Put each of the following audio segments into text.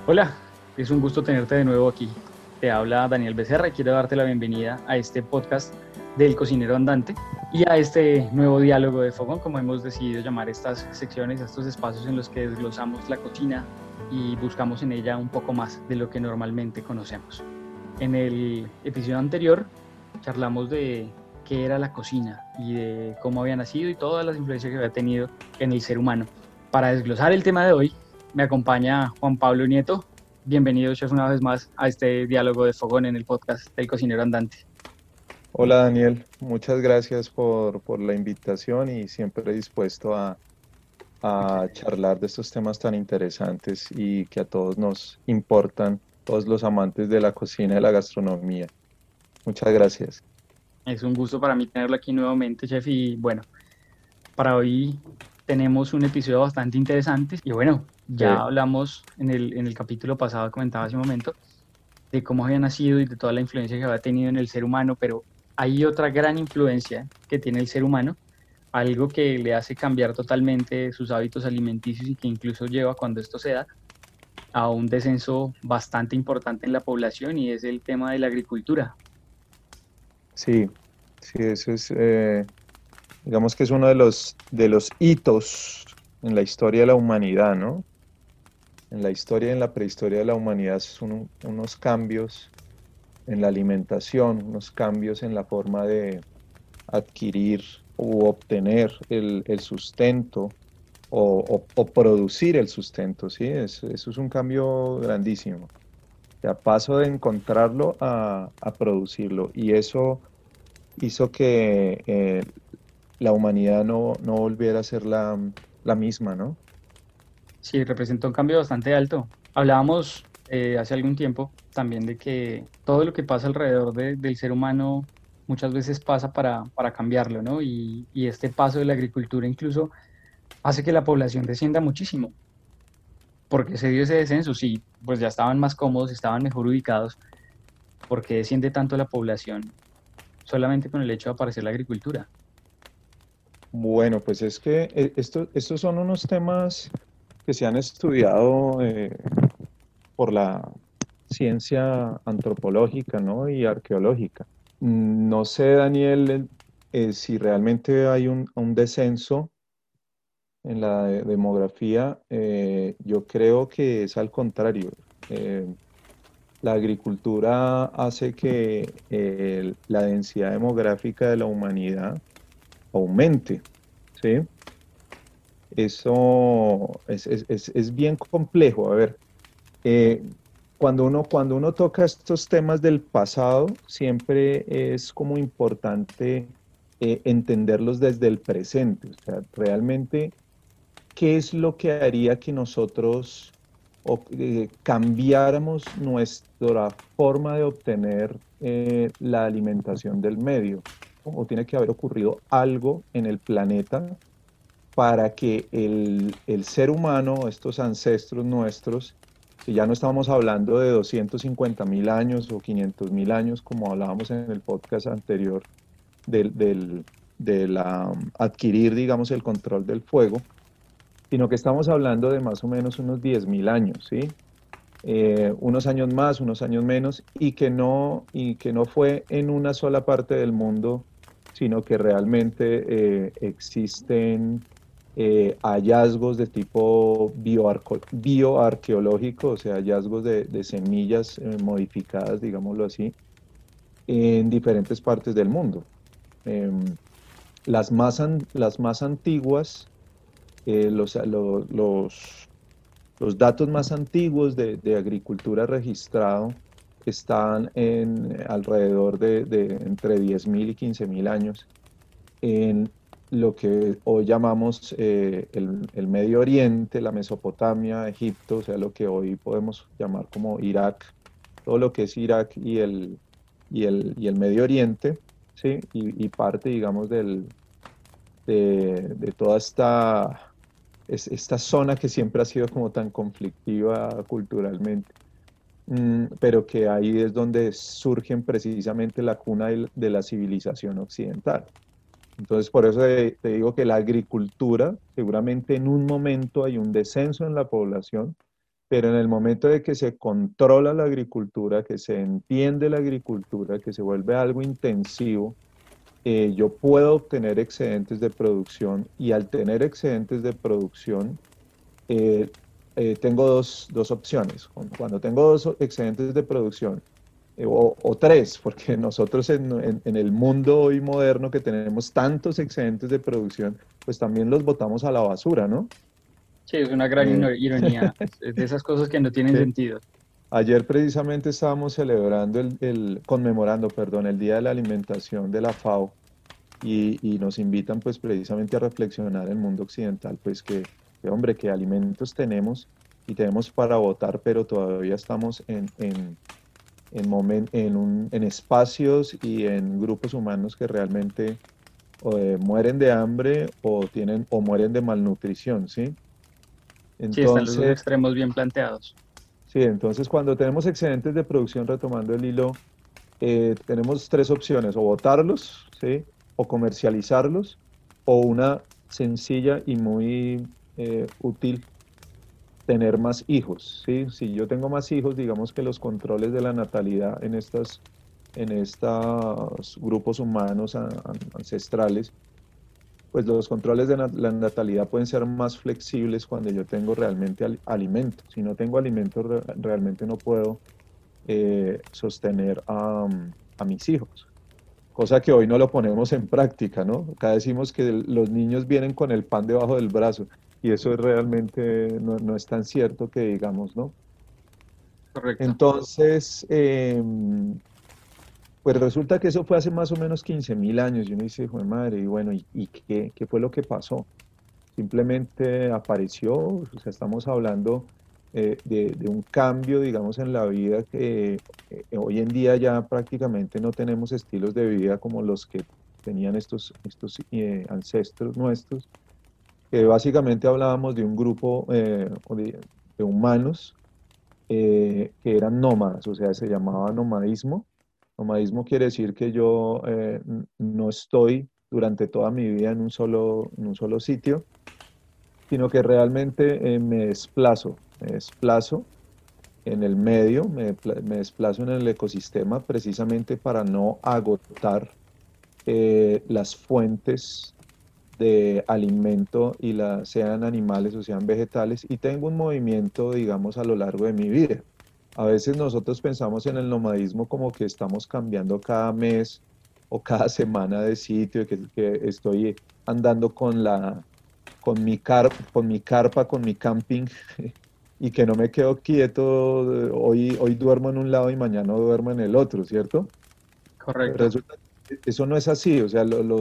Hola, es un gusto tenerte de nuevo aquí. Te habla Daniel Becerra y quiero darte la bienvenida a este podcast del Cocinero Andante y a este nuevo diálogo de fogón, como hemos decidido llamar estas secciones, estos espacios en los que desglosamos la cocina y buscamos en ella un poco más de lo que normalmente conocemos. En el episodio anterior charlamos de qué era la cocina y de cómo había nacido y todas las influencias que había tenido en el ser humano. Para desglosar el tema de hoy, me acompaña Juan Pablo Nieto. Bienvenido, chef, una vez más a este diálogo de fogón en el podcast del Cocinero Andante. Hola Daniel, muchas gracias por la invitación y siempre dispuesto a charlar de estos temas tan interesantes y que a todos nos importan, todos los amantes de la cocina y de la gastronomía. Muchas gracias. Es un gusto para mí tenerlo aquí nuevamente, chef. Y bueno, para hoy tenemos un episodio bastante interesante. Y bueno, ya Sí, hablamos en el capítulo pasado, comentaba hace un momento, de cómo había nacido y de toda la influencia que había tenido en el ser humano, pero hay otra gran influencia que tiene el ser humano, algo que le hace cambiar totalmente sus hábitos alimenticios y que incluso lleva, cuando esto se da, a un descenso bastante importante en la población, y es el tema de la agricultura. sí, sí, eso es, digamos que es uno de los hitos en la historia de la humanidad, ¿no? En la historia y en la prehistoria de la humanidad son unos cambios en la alimentación, unos cambios en la forma de adquirir u obtener el sustento o producir el sustento, ¿sí? Eso es un cambio grandísimo. Ya paso de encontrarlo a producirlo y eso hizo que la humanidad no volviera a ser la misma, ¿no? Sí, representa un cambio bastante alto. Hablábamos hace algún tiempo también de que todo lo que pasa alrededor del ser humano muchas veces pasa para cambiarlo, ¿no? Y este paso de la agricultura incluso hace que la población descienda muchísimo. ¿Porque se dio ese descenso? Sí, pues ya estaban más cómodos, estaban mejor ubicados. ¿Por qué desciende tanto la población solamente con el hecho de aparecer la agricultura? Bueno, pues es que estos son unos temas que se han estudiado por la ciencia antropológica, ¿no? Y arqueológica. No sé, Daniel, si realmente hay un descenso en la demografía. Yo creo que es al contrario. Eh, la agricultura hace que la densidad demográfica de la humanidad aumente, ¿sí? Eso es bien complejo. A ver, eh, cuando uno toca estos temas del pasado, siempre es como importante entenderlos desde el presente. O sea, realmente, ¿qué es lo que haría que nosotros cambiáramos nuestra forma de obtener la alimentación del medio? ¿O tiene que haber ocurrido algo en el planeta para que el ser humano, estos ancestros nuestros, que ya no estamos hablando de 250.000 años o 500.000 años, como hablábamos en el podcast anterior, de la, adquirir, digamos, el control del fuego, sino que estamos hablando de más o menos unos 10.000 años, ¿sí? Unos años más, unos años menos, y que no fue en una sola parte del mundo, sino que realmente existen hallazgos de tipo bioarqueológico, o sea, hallazgos de semillas modificadas, digámoslo así, en diferentes partes del mundo. Em, las más antiguas, eh, los, lo- los, los datos más antiguos de agricultura registrado están en alrededor de entre 10.000 y 15.000 años en lo que hoy llamamos el Medio Oriente, la Mesopotamia, Egipto, o sea, lo que hoy podemos llamar como Irak, todo lo que es Irak y el Medio Oriente, ¿sí? Y parte, digamos, de toda esta zona que siempre ha sido como tan conflictiva culturalmente. Pero que ahí es donde surgen precisamente la cuna de la civilización occidental. Entonces, por eso te digo que la agricultura, seguramente en un momento hay un descenso en la población, pero en el momento de que se controla la agricultura, que se entiende la agricultura, que se vuelve algo intensivo, yo puedo obtener excedentes de producción y al tener excedentes de producción, eh, tengo dos opciones. Cuando tengo dos excedentes de producción, o tres, porque nosotros en el mundo hoy moderno que tenemos tantos excedentes de producción, pues también los botamos a la basura, ¿no? Sí, es una gran Eh, ironía. Es de esas cosas que no tienen sí. sentido. Ayer precisamente estábamos celebrando conmemorando, perdón, el Día de la Alimentación de la FAO y nos invitan pues precisamente a reflexionar en el mundo occidental, pues hombre, que alimentos tenemos y tenemos para votar, pero todavía estamos en espacios y en grupos humanos que realmente mueren de hambre o mueren de malnutrición, ¿sí? Sí, están los dos Entonces, extremos bien planteados. sí, entonces cuando tenemos excedentes de producción, retomando el hilo, tenemos tres opciones: o botarlos, ¿sí? O comercializarlos, o una sencilla y muy útil, tener más hijos, ¿sí? Si yo tengo más hijos, digamos que los controles de la natalidad en estos grupos humanos ancestrales, pues los controles de la natalidad pueden ser más flexibles cuando yo tengo realmente alimento. Si no tengo alimento, realmente no puedo sostener a mis hijos. Cosa que hoy no lo ponemos en práctica, ¿no? Acá decimos que los niños vienen con el pan debajo del brazo y eso es realmente no es tan cierto que digamos, ¿no? Correcto. Entonces, pues resulta que eso fue hace más o menos 15.000 años y uno dice, hijo de madre, y bueno, ¿y qué fue lo que pasó? Simplemente apareció, o sea, estamos hablando de un cambio, digamos, en la vida que hoy en día ya prácticamente no tenemos estilos de vida como los que tenían estos ancestros nuestros, que básicamente hablábamos de un grupo de humanos que eran nómadas, o sea, se llamaba nomadismo. Nomadismo quiere decir que yo no estoy durante toda mi vida en un solo sitio, sino que realmente me desplazo en el medio, me desplazo en el ecosistema precisamente para no agotar las fuentes de alimento sean animales o sean vegetales, y tengo un movimiento, digamos, a lo largo de mi vida. A veces nosotros pensamos en el nomadismo como que estamos cambiando cada mes o cada semana de sitio, que estoy andando con mi carpa, con mi camping, y que no me quedo quieto, hoy duermo en un lado y mañana duermo en el otro, ¿cierto? Correcto. Resulta que eso no es así, o sea,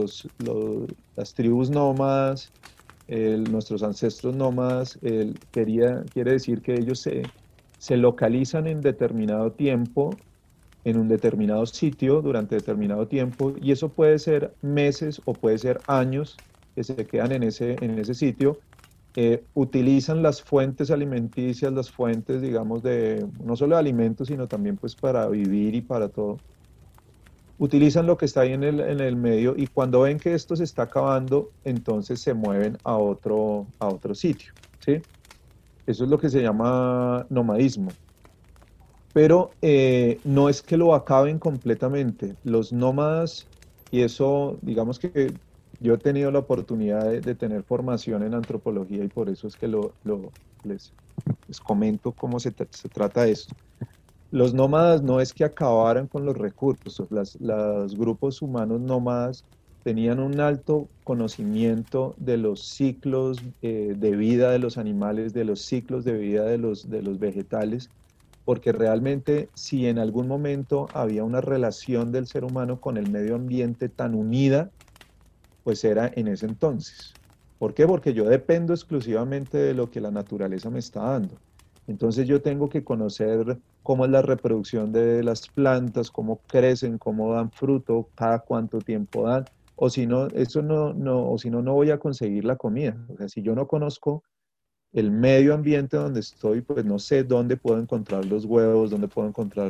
las tribus nómadas, nuestros ancestros nómadas, quiere decir que ellos se localizan en determinado tiempo, en un determinado sitio durante determinado tiempo, y eso puede ser meses o puede ser años que se quedan en ese sitio. Utilizan las fuentes alimenticias, las fuentes, digamos, de no solo de alimentos, sino también pues para vivir y para todo. Utilizan lo que está ahí en el medio, y cuando ven que esto se está acabando, entonces se mueven a otro sitio, ¿sí? Eso es lo que se llama nomadismo. Pero no es que lo acaben completamente. Los nómadas, y eso, digamos que yo he tenido la oportunidad de tener formación en antropología y por eso es que les, les comento cómo se trata esto. Los nómadas no es que acabaran con los recursos, los grupos humanos nómadas tenían un alto conocimiento de los ciclos de vida de los animales, de los ciclos de vida de los vegetales, porque realmente si en algún momento había una relación del ser humano con el medio ambiente tan unida, pues era en ese entonces. ¿Por qué? Porque yo dependo exclusivamente de lo que la naturaleza me está dando. Entonces yo tengo que conocer cómo es la reproducción de las plantas, cómo crecen, cómo dan fruto, cada cuánto tiempo dan, o si no, o si no, no voy a conseguir la comida. O sea, si yo no conozco el medio ambiente donde estoy, pues no sé dónde puedo encontrar los huevos, dónde puedo encontrar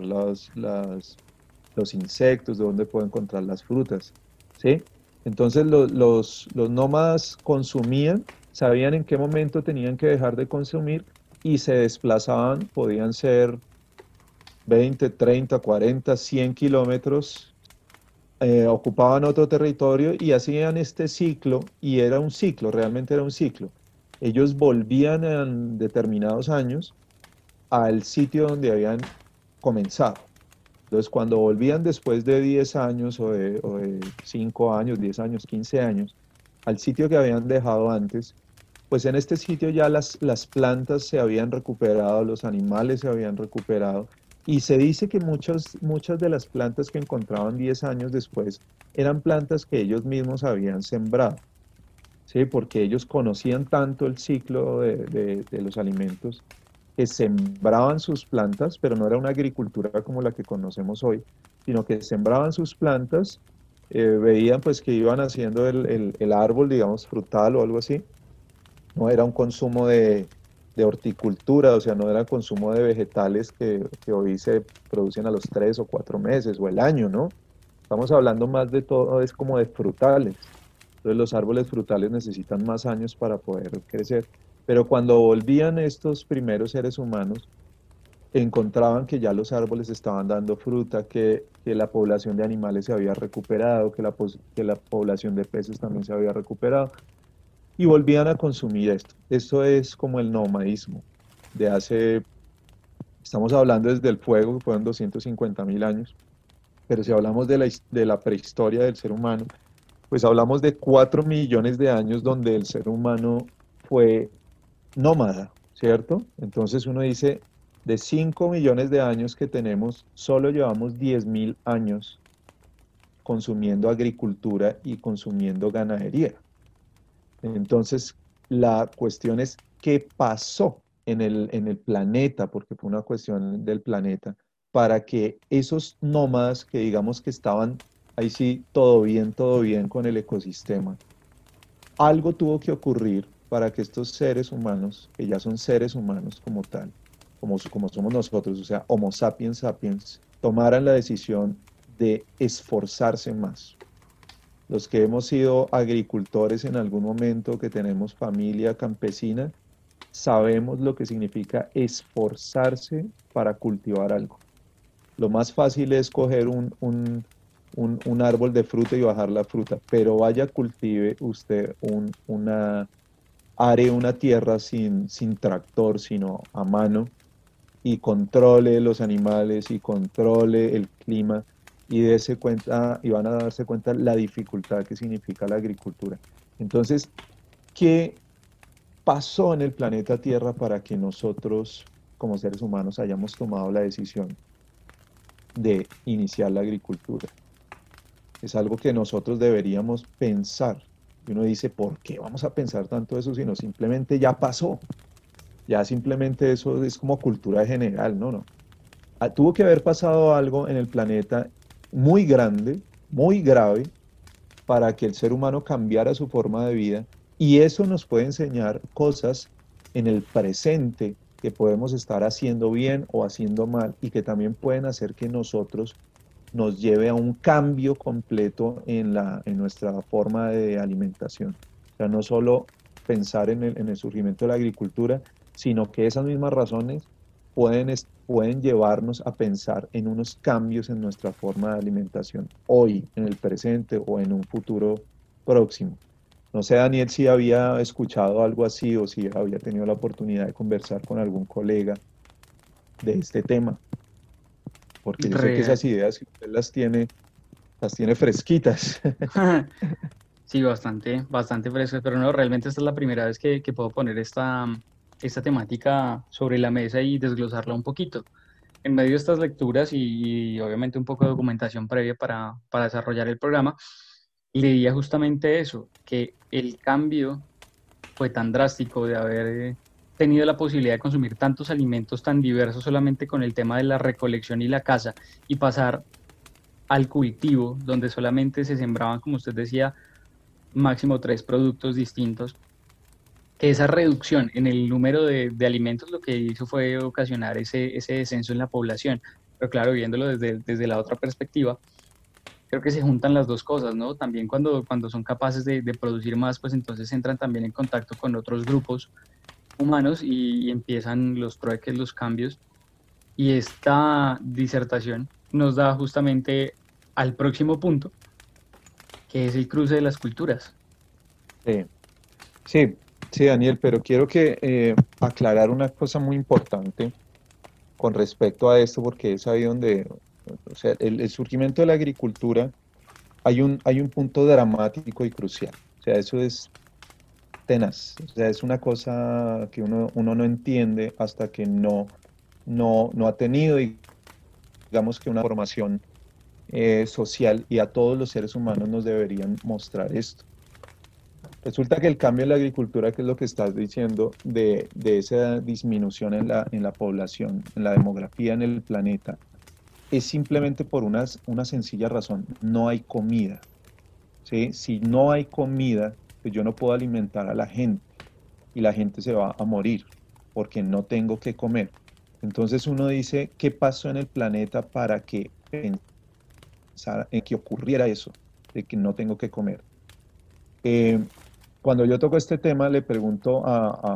los insectos, dónde puedo encontrar las frutas, ¿sí? Entonces los nómadas consumían, sabían en qué momento tenían que dejar de consumir, y se desplazaban, podían ser 20, 30, 40, 100 kilómetros, ocupaban otro territorio y hacían este ciclo, y era un ciclo, realmente era un ciclo. Ellos volvían en determinados años al sitio donde habían comenzado. Entonces, cuando volvían después de 10 años o de 5 años, 10 años, 15 años, al sitio que habían dejado antes, pues en este sitio ya las plantas se habían recuperado, los animales se habían recuperado, y se dice que muchas de las plantas que encontraban 10 años después eran plantas que ellos mismos habían sembrado, ¿sí? Porque ellos conocían tanto el ciclo de los alimentos que sembraban sus plantas, pero no era una agricultura como la que conocemos hoy, sino que sembraban sus plantas, veían pues que iban haciendo el árbol, digamos, frutal o algo así. No era un consumo de horticultura, o sea, no era consumo de vegetales que hoy se producen a los 3 o 4 meses o el año, ¿no? Estamos hablando más de todo, es como de frutales. Entonces los árboles frutales necesitan más años para poder crecer. Pero cuando volvían estos primeros seres humanos, encontraban que ya los árboles estaban dando fruta, que la población de animales se había recuperado, que la población de peces también se había recuperado, y volvían a consumir esto. Esto es como el nomadismo de hace, estamos hablando desde el fuego, que fueron 250.000 años, pero si hablamos de la prehistoria del ser humano, pues hablamos de 4 millones de años donde el ser humano fue nómada, ¿cierto? Entonces uno dice, de 5 millones de años que tenemos, solo llevamos 10.000 años consumiendo agricultura y consumiendo ganadería. Entonces, la cuestión es qué pasó en el planeta, porque fue una cuestión del planeta, para que esos nómadas que digamos que estaban ahí sí, todo bien con el ecosistema, algo tuvo que ocurrir para que estos seres humanos, que ya son seres humanos como tal, como somos nosotros, o sea, Homo sapiens sapiens, tomaran la decisión de esforzarse más. Los que hemos sido agricultores en algún momento, que tenemos familia campesina, sabemos lo que significa esforzarse para cultivar algo. Lo más fácil es coger un árbol de fruta y bajar la fruta, pero vaya, cultive usted are una tierra sin tractor, sino a mano, y controle los animales y controle el clima, y dése cuenta, y van a darse cuenta la dificultad que significa la agricultura. Entonces, ¿qué pasó en el planeta Tierra para que nosotros, como seres humanos, hayamos tomado la decisión de iniciar la agricultura? Es algo que nosotros deberíamos pensar. Y uno dice, ¿por qué vamos a pensar tanto eso si no simplemente ya pasó? Ya simplemente eso es como cultura general, ¿no? No. Tuvo que haber pasado algo en el planeta muy grande, muy grave, para que el ser humano cambiara su forma de vida, y eso nos puede enseñar cosas en el presente que podemos estar haciendo bien o haciendo mal, y que también pueden hacer que nosotros nos lleve a un cambio completo en nuestra forma de alimentación. O sea, no solo pensar en el surgimiento de la agricultura, sino que esas mismas razones pueden llevarnos a pensar en unos cambios en nuestra forma de alimentación hoy, en el presente o en un futuro próximo. No sé, Daniel, si había escuchado algo así o si había tenido la oportunidad de conversar con algún colega de este tema, porque yo sé que Real. esas ideas que usted las tiene fresquitas. Sí, bastante, bastante fresco, pero no, realmente esta es la primera vez que puedo poner esta temática sobre la mesa y desglosarla un poquito. En medio de estas lecturas y obviamente un poco de documentación previa para desarrollar el programa, leía justamente eso, que el cambio fue tan drástico de haber tenido la posibilidad de consumir tantos alimentos tan diversos solamente con el tema de la recolección y la caza, y pasar al cultivo, donde solamente se sembraban, como usted decía, máximo 3 productos distintos, que esa reducción en el número de alimentos lo que hizo fue ocasionar ese descenso en la población. Pero claro, viéndolo desde la otra perspectiva, creo que se juntan las dos cosas, ¿no? También cuando son capaces de producir más, pues entonces entran también en contacto con otros grupos humanos y empiezan los trueques, los cambios. Y esta disertación nos da justamente al próximo punto, que es el cruce de las culturas. Sí, sí, sí, Daniel, pero quiero que aclarar una cosa muy importante con respecto a esto, porque es ahí donde, o sea, el surgimiento de la agricultura, hay un punto dramático y crucial. O sea, eso es tenaz. O sea, es una cosa que uno no entiende hasta que no ha tenido, digamos que una formación social, y a todos los seres humanos nos deberían mostrar esto. Resulta que el cambio en la agricultura, que es lo que estás diciendo, de esa disminución en la población, en la demografía en el planeta, es simplemente por una sencilla razón: no hay comida, ¿sí? Si no hay comida, pues yo no puedo alimentar a la gente y la gente se va a morir porque no tengo que comer. Entonces uno dice, ¿qué pasó en el planeta para que pensara en que ocurriera eso, de que no tengo que comer? Eh, Cuando yo toco este tema, le pregunto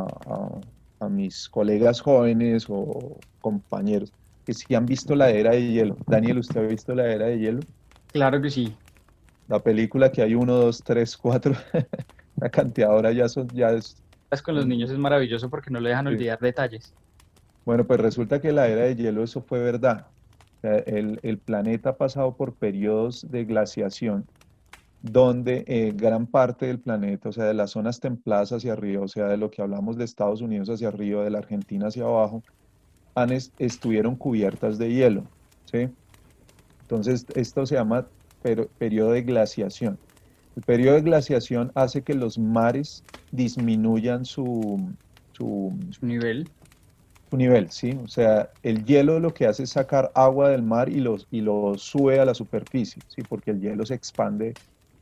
a mis colegas jóvenes o compañeros que si han visto la era de hielo. Daniel, ¿usted ha visto la era de hielo? Claro que sí. La película que hay uno, dos, tres, cuatro, la cantidad ahora ya es Con los niños un... es maravilloso porque no le dejan sí. olvidar detalles. Bueno, pues resulta que la era de hielo, eso fue verdad. O sea, el planeta ha pasado por periodos de glaciación donde gran parte del planeta, o sea, de las zonas templadas hacia arriba, o sea, de lo que hablamos de Estados Unidos hacia arriba, de la Argentina hacia abajo, estuvieron cubiertas de hielo, ¿sí? Entonces, esto se llama periodo de glaciación. El periodo de glaciación hace que los mares disminuyan su, Su nivel. su nivel, ¿sí? O sea, el hielo lo que hace es sacar agua del mar y lo sube a la superficie, ¿sí? Porque el hielo se expande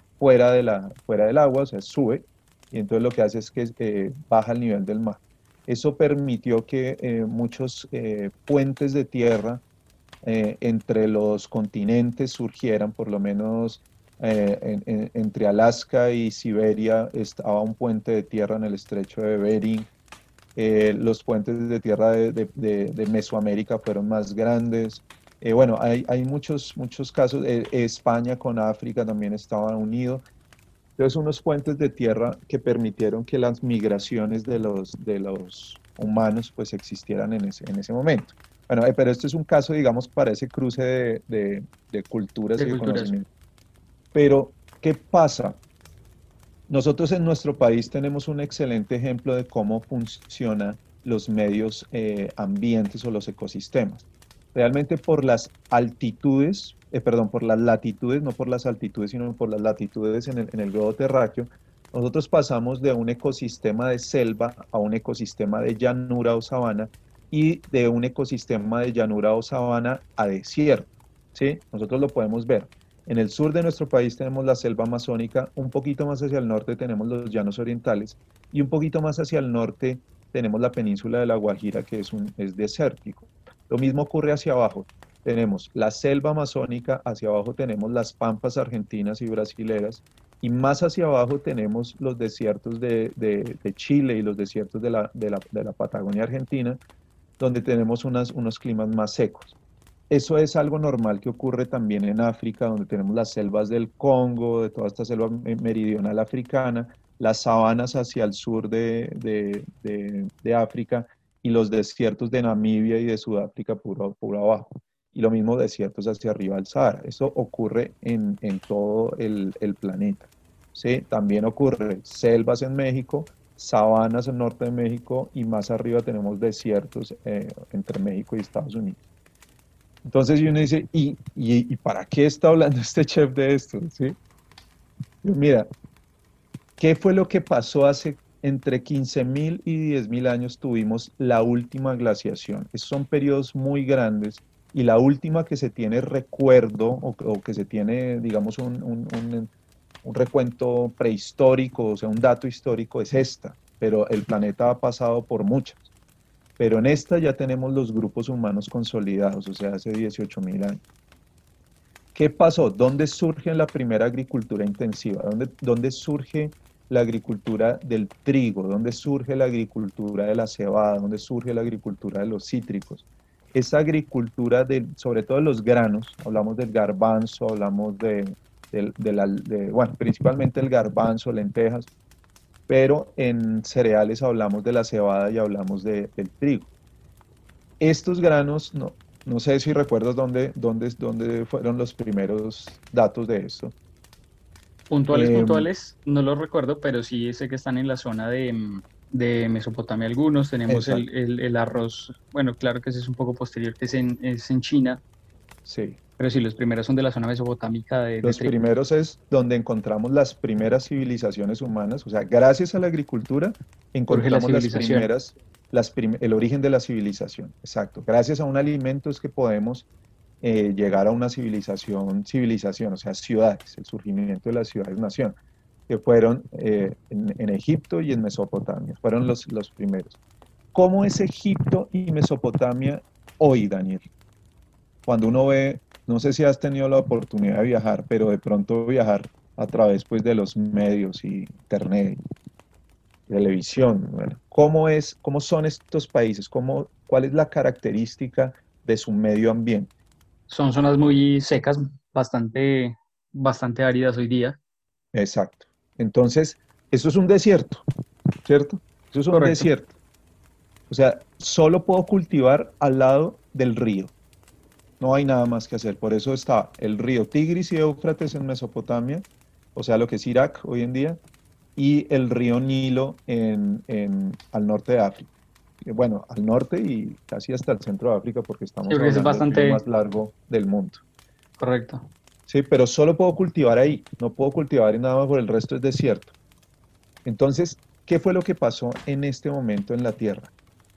fuera del agua, o sea, sube, y entonces lo que hace es que baja el nivel del mar. Eso permitió que muchos puentes de tierra entre los continentes surgieran, por lo menos entre Alaska y Siberia estaba un puente de tierra en el estrecho de Bering. Los puentes de tierra de Mesoamérica fueron más grandes. Bueno, hay muchos casos. España con África también estaban unidos. Entonces, unos puentes de tierra que permitieron que las migraciones de los humanos pues existieran en ese momento. Bueno, pero esto es un caso, digamos, para ese cruce de culturas De y de culturas. conocimiento. Pero, ¿qué pasa? Nosotros en nuestro país tenemos un excelente ejemplo de cómo funcionan los medios ambientes o los ecosistemas. Realmente por las altitudes, perdón, por las latitudes, no por las altitudes, sino por las latitudes en el globo terráqueo, nosotros pasamos de un ecosistema de selva a un ecosistema de llanura o sabana, y de un ecosistema de llanura o sabana a desierto, ¿sí? Nosotros lo podemos ver. En el sur de nuestro país tenemos la selva amazónica, un poquito más hacia el norte tenemos los llanos orientales, y un poquito más hacia el norte tenemos la península de La Guajira, que es desértico. Lo mismo ocurre hacia abajo. Tenemos la selva amazónica, hacia abajo tenemos las pampas argentinas y brasileras, y más hacia abajo tenemos los desiertos de Chile y los desiertos de la Patagonia Argentina, donde tenemos unos climas más secos. Eso es algo normal que ocurre también en África, donde tenemos las selvas del Congo, de toda esta selva meridional africana, las sabanas hacia el sur de África, y los desiertos de Namibia y de Sudáfrica por abajo. Y lo mismo desiertos hacia arriba del Sahara. Eso ocurre en todo el planeta. ¿Sí? También ocurre selvas en México, sabanas en el norte de México, y más arriba tenemos desiertos entre México y Estados Unidos. Entonces uno dice, ¿y para qué está hablando este chef de esto? ¿Sí? Mira, ¿qué fue lo que pasó hace entre 15.000 y 10.000 años? Tuvimos la última glaciación. Esos son periodos muy grandes, y la última que se tiene recuerdo o que se tiene, digamos, un recuento prehistórico, o sea, un dato histórico, es esta, pero el planeta ha pasado por muchas. Pero en esta ya tenemos los grupos humanos consolidados, o sea, hace 18.000 años. ¿Qué pasó? ¿Dónde surge la primera agricultura intensiva? ¿Dónde surge la agricultura del trigo, dónde surge la agricultura de la cebada, dónde surge la agricultura de los cítricos. Esa agricultura, sobre todo de los granos, hablamos del garbanzo, hablamos bueno, principalmente el garbanzo, lentejas, pero en cereales hablamos de la cebada y hablamos del trigo. Estos granos, no sé si recuerdas dónde fueron los primeros datos de esto. Puntuales, puntuales, no los recuerdo, pero sí sé que están en la zona de Mesopotamia algunos. Tenemos Exacto. el arroz, bueno, claro que ese es un poco posterior, que es en China, Sí. pero sí, los primeros son de la zona mesopotámica de Los trigo. primeros es donde encontramos las primeras civilizaciones humanas, o sea, gracias a la agricultura Surge la encontramos civilización. el origen de la civilización, exacto. Gracias a un alimento es que podemos llegar a una civilización, o sea, ciudades, el surgimiento de las ciudades-nación, que fueron en Egipto y en Mesopotamia, fueron los primeros. ¿Cómo es Egipto y Mesopotamia hoy, Daniel? Cuando uno ve, no sé si has tenido la oportunidad de viajar, pero de pronto viajar a través pues, de los medios y internet, televisión, bueno, cómo son estos países? ¿Cuál es la característica de su medio ambiente? Son zonas muy secas, bastante áridas hoy día. Exacto. Entonces, eso es un desierto, ¿cierto? Eso es un Correcto. desierto. O sea, solo puedo cultivar al lado del río. No hay nada más que hacer. Por eso está el río Tigris y Éufrates en Mesopotamia, o sea, lo que es Irak hoy en día, y el río Nilo al norte de África. Bueno, al norte y casi hasta el centro de África, porque Sí, estamos porque es hablando del río bastante más largo del mundo. correcto. Sí, pero solo puedo cultivar ahí, no puedo cultivar en nada más por el resto es desierto. Entonces, ¿qué fue lo que pasó en este momento en la Tierra?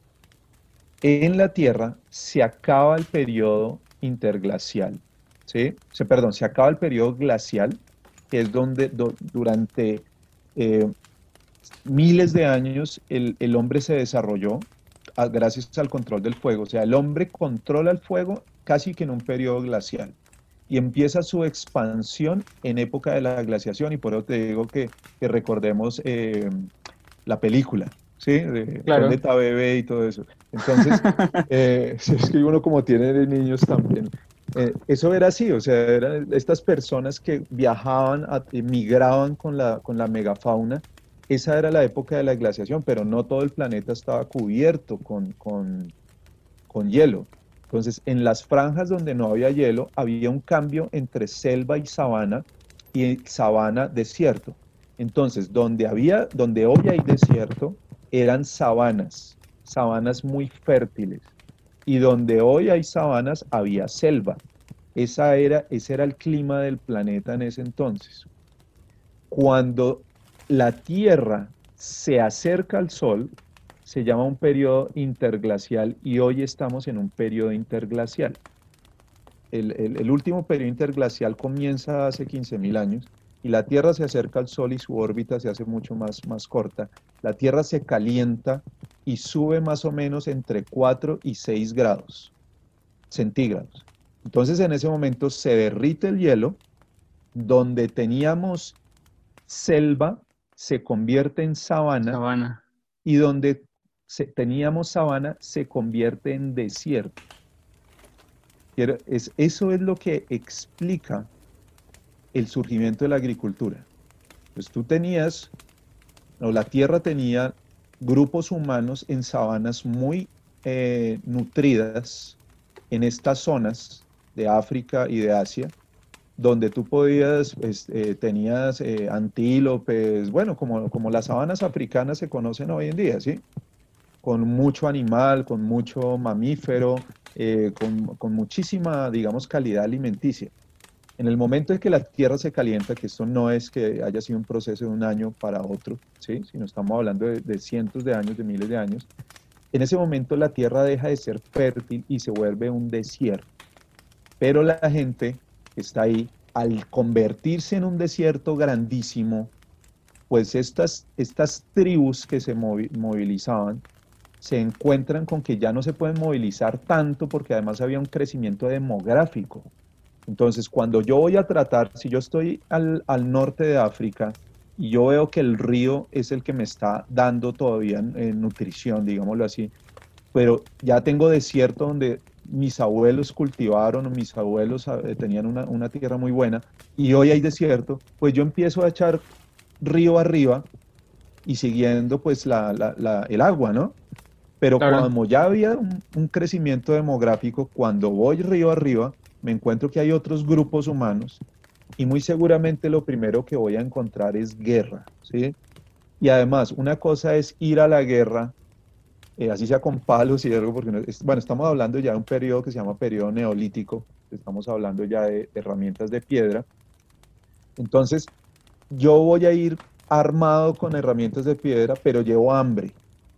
En la Tierra se acaba el periodo interglacial, ¿sí? Perdón, se acaba el periodo glacial, que es donde durante eh, miles de años el hombre se desarrolló gracias al control del fuego. O sea, el hombre controla el fuego casi que en un periodo glacial y empieza su expansión en época de la glaciación y por eso te digo que recordemos la película, ¿sí? De ¿Dónde Claro. está bebé? Y todo eso. Entonces, si es que uno como tiene de niños también, eso era así, o sea, eran estas personas que viajaban, migraban con la megafauna. Esa era la época de la glaciación, pero no todo el planeta estaba cubierto con hielo. Entonces, en las franjas donde no había hielo, había un cambio entre selva y sabana desierto. Entonces, donde hoy hay desierto, eran sabanas, sabanas muy fértiles. Y donde hoy hay sabanas, había selva. Ese era el clima del planeta en ese entonces. Cuando la Tierra se acerca al Sol, se llama un periodo interglacial y hoy estamos en un periodo interglacial. El último periodo interglacial comienza hace 15.000 años y la Tierra se acerca al Sol y su órbita se hace mucho más corta. La Tierra se calienta y sube más o menos entre 4 y 6 grados centígrados. Entonces en ese momento se derrite el hielo, donde teníamos selva se convierte en sabana Sabana. y donde teníamos sabana se convierte en desierto. Eso es lo que explica el surgimiento de la agricultura. Pues la tierra tenía grupos humanos en sabanas muy nutridas en estas zonas de África y de Asia, donde tú tenías antílopes, bueno, como las sabanas africanas se conocen hoy en día, ¿sí? Con mucho animal, con mucho mamífero, con muchísima, digamos, calidad alimenticia. En el momento en que la tierra se calienta, que esto no es que haya sido un proceso de un año para otro, ¿sí? Sino estamos hablando de cientos de años, de miles de años, en ese momento la tierra deja de ser fértil y se vuelve un desierto. Pero la gente que está ahí, al convertirse en un desierto grandísimo, pues estas tribus que se movilizaban se encuentran con que ya no se pueden movilizar tanto porque además había un crecimiento demográfico. Entonces, cuando yo voy a tratar, si yo estoy al norte de África y yo veo que el río es el que me está dando todavía nutrición, digámoslo así, pero ya tengo desierto donde mis abuelos cultivaron, o mis abuelos tenían una tierra muy buena, y hoy hay desierto, pues yo empiezo a echar río arriba y siguiendo pues el agua, ¿no? Pero Claro, como ya había un crecimiento demográfico, cuando voy río arriba, me encuentro que hay otros grupos humanos y muy seguramente lo primero que voy a encontrar es guerra, ¿sí? Y además, una cosa es ir a la guerra, así sea con palos y algo, porque bueno, estamos hablando ya de un periodo que se llama periodo neolítico, estamos hablando ya de herramientas de piedra. Entonces, yo voy a ir armado con herramientas de piedra, pero llevo hambre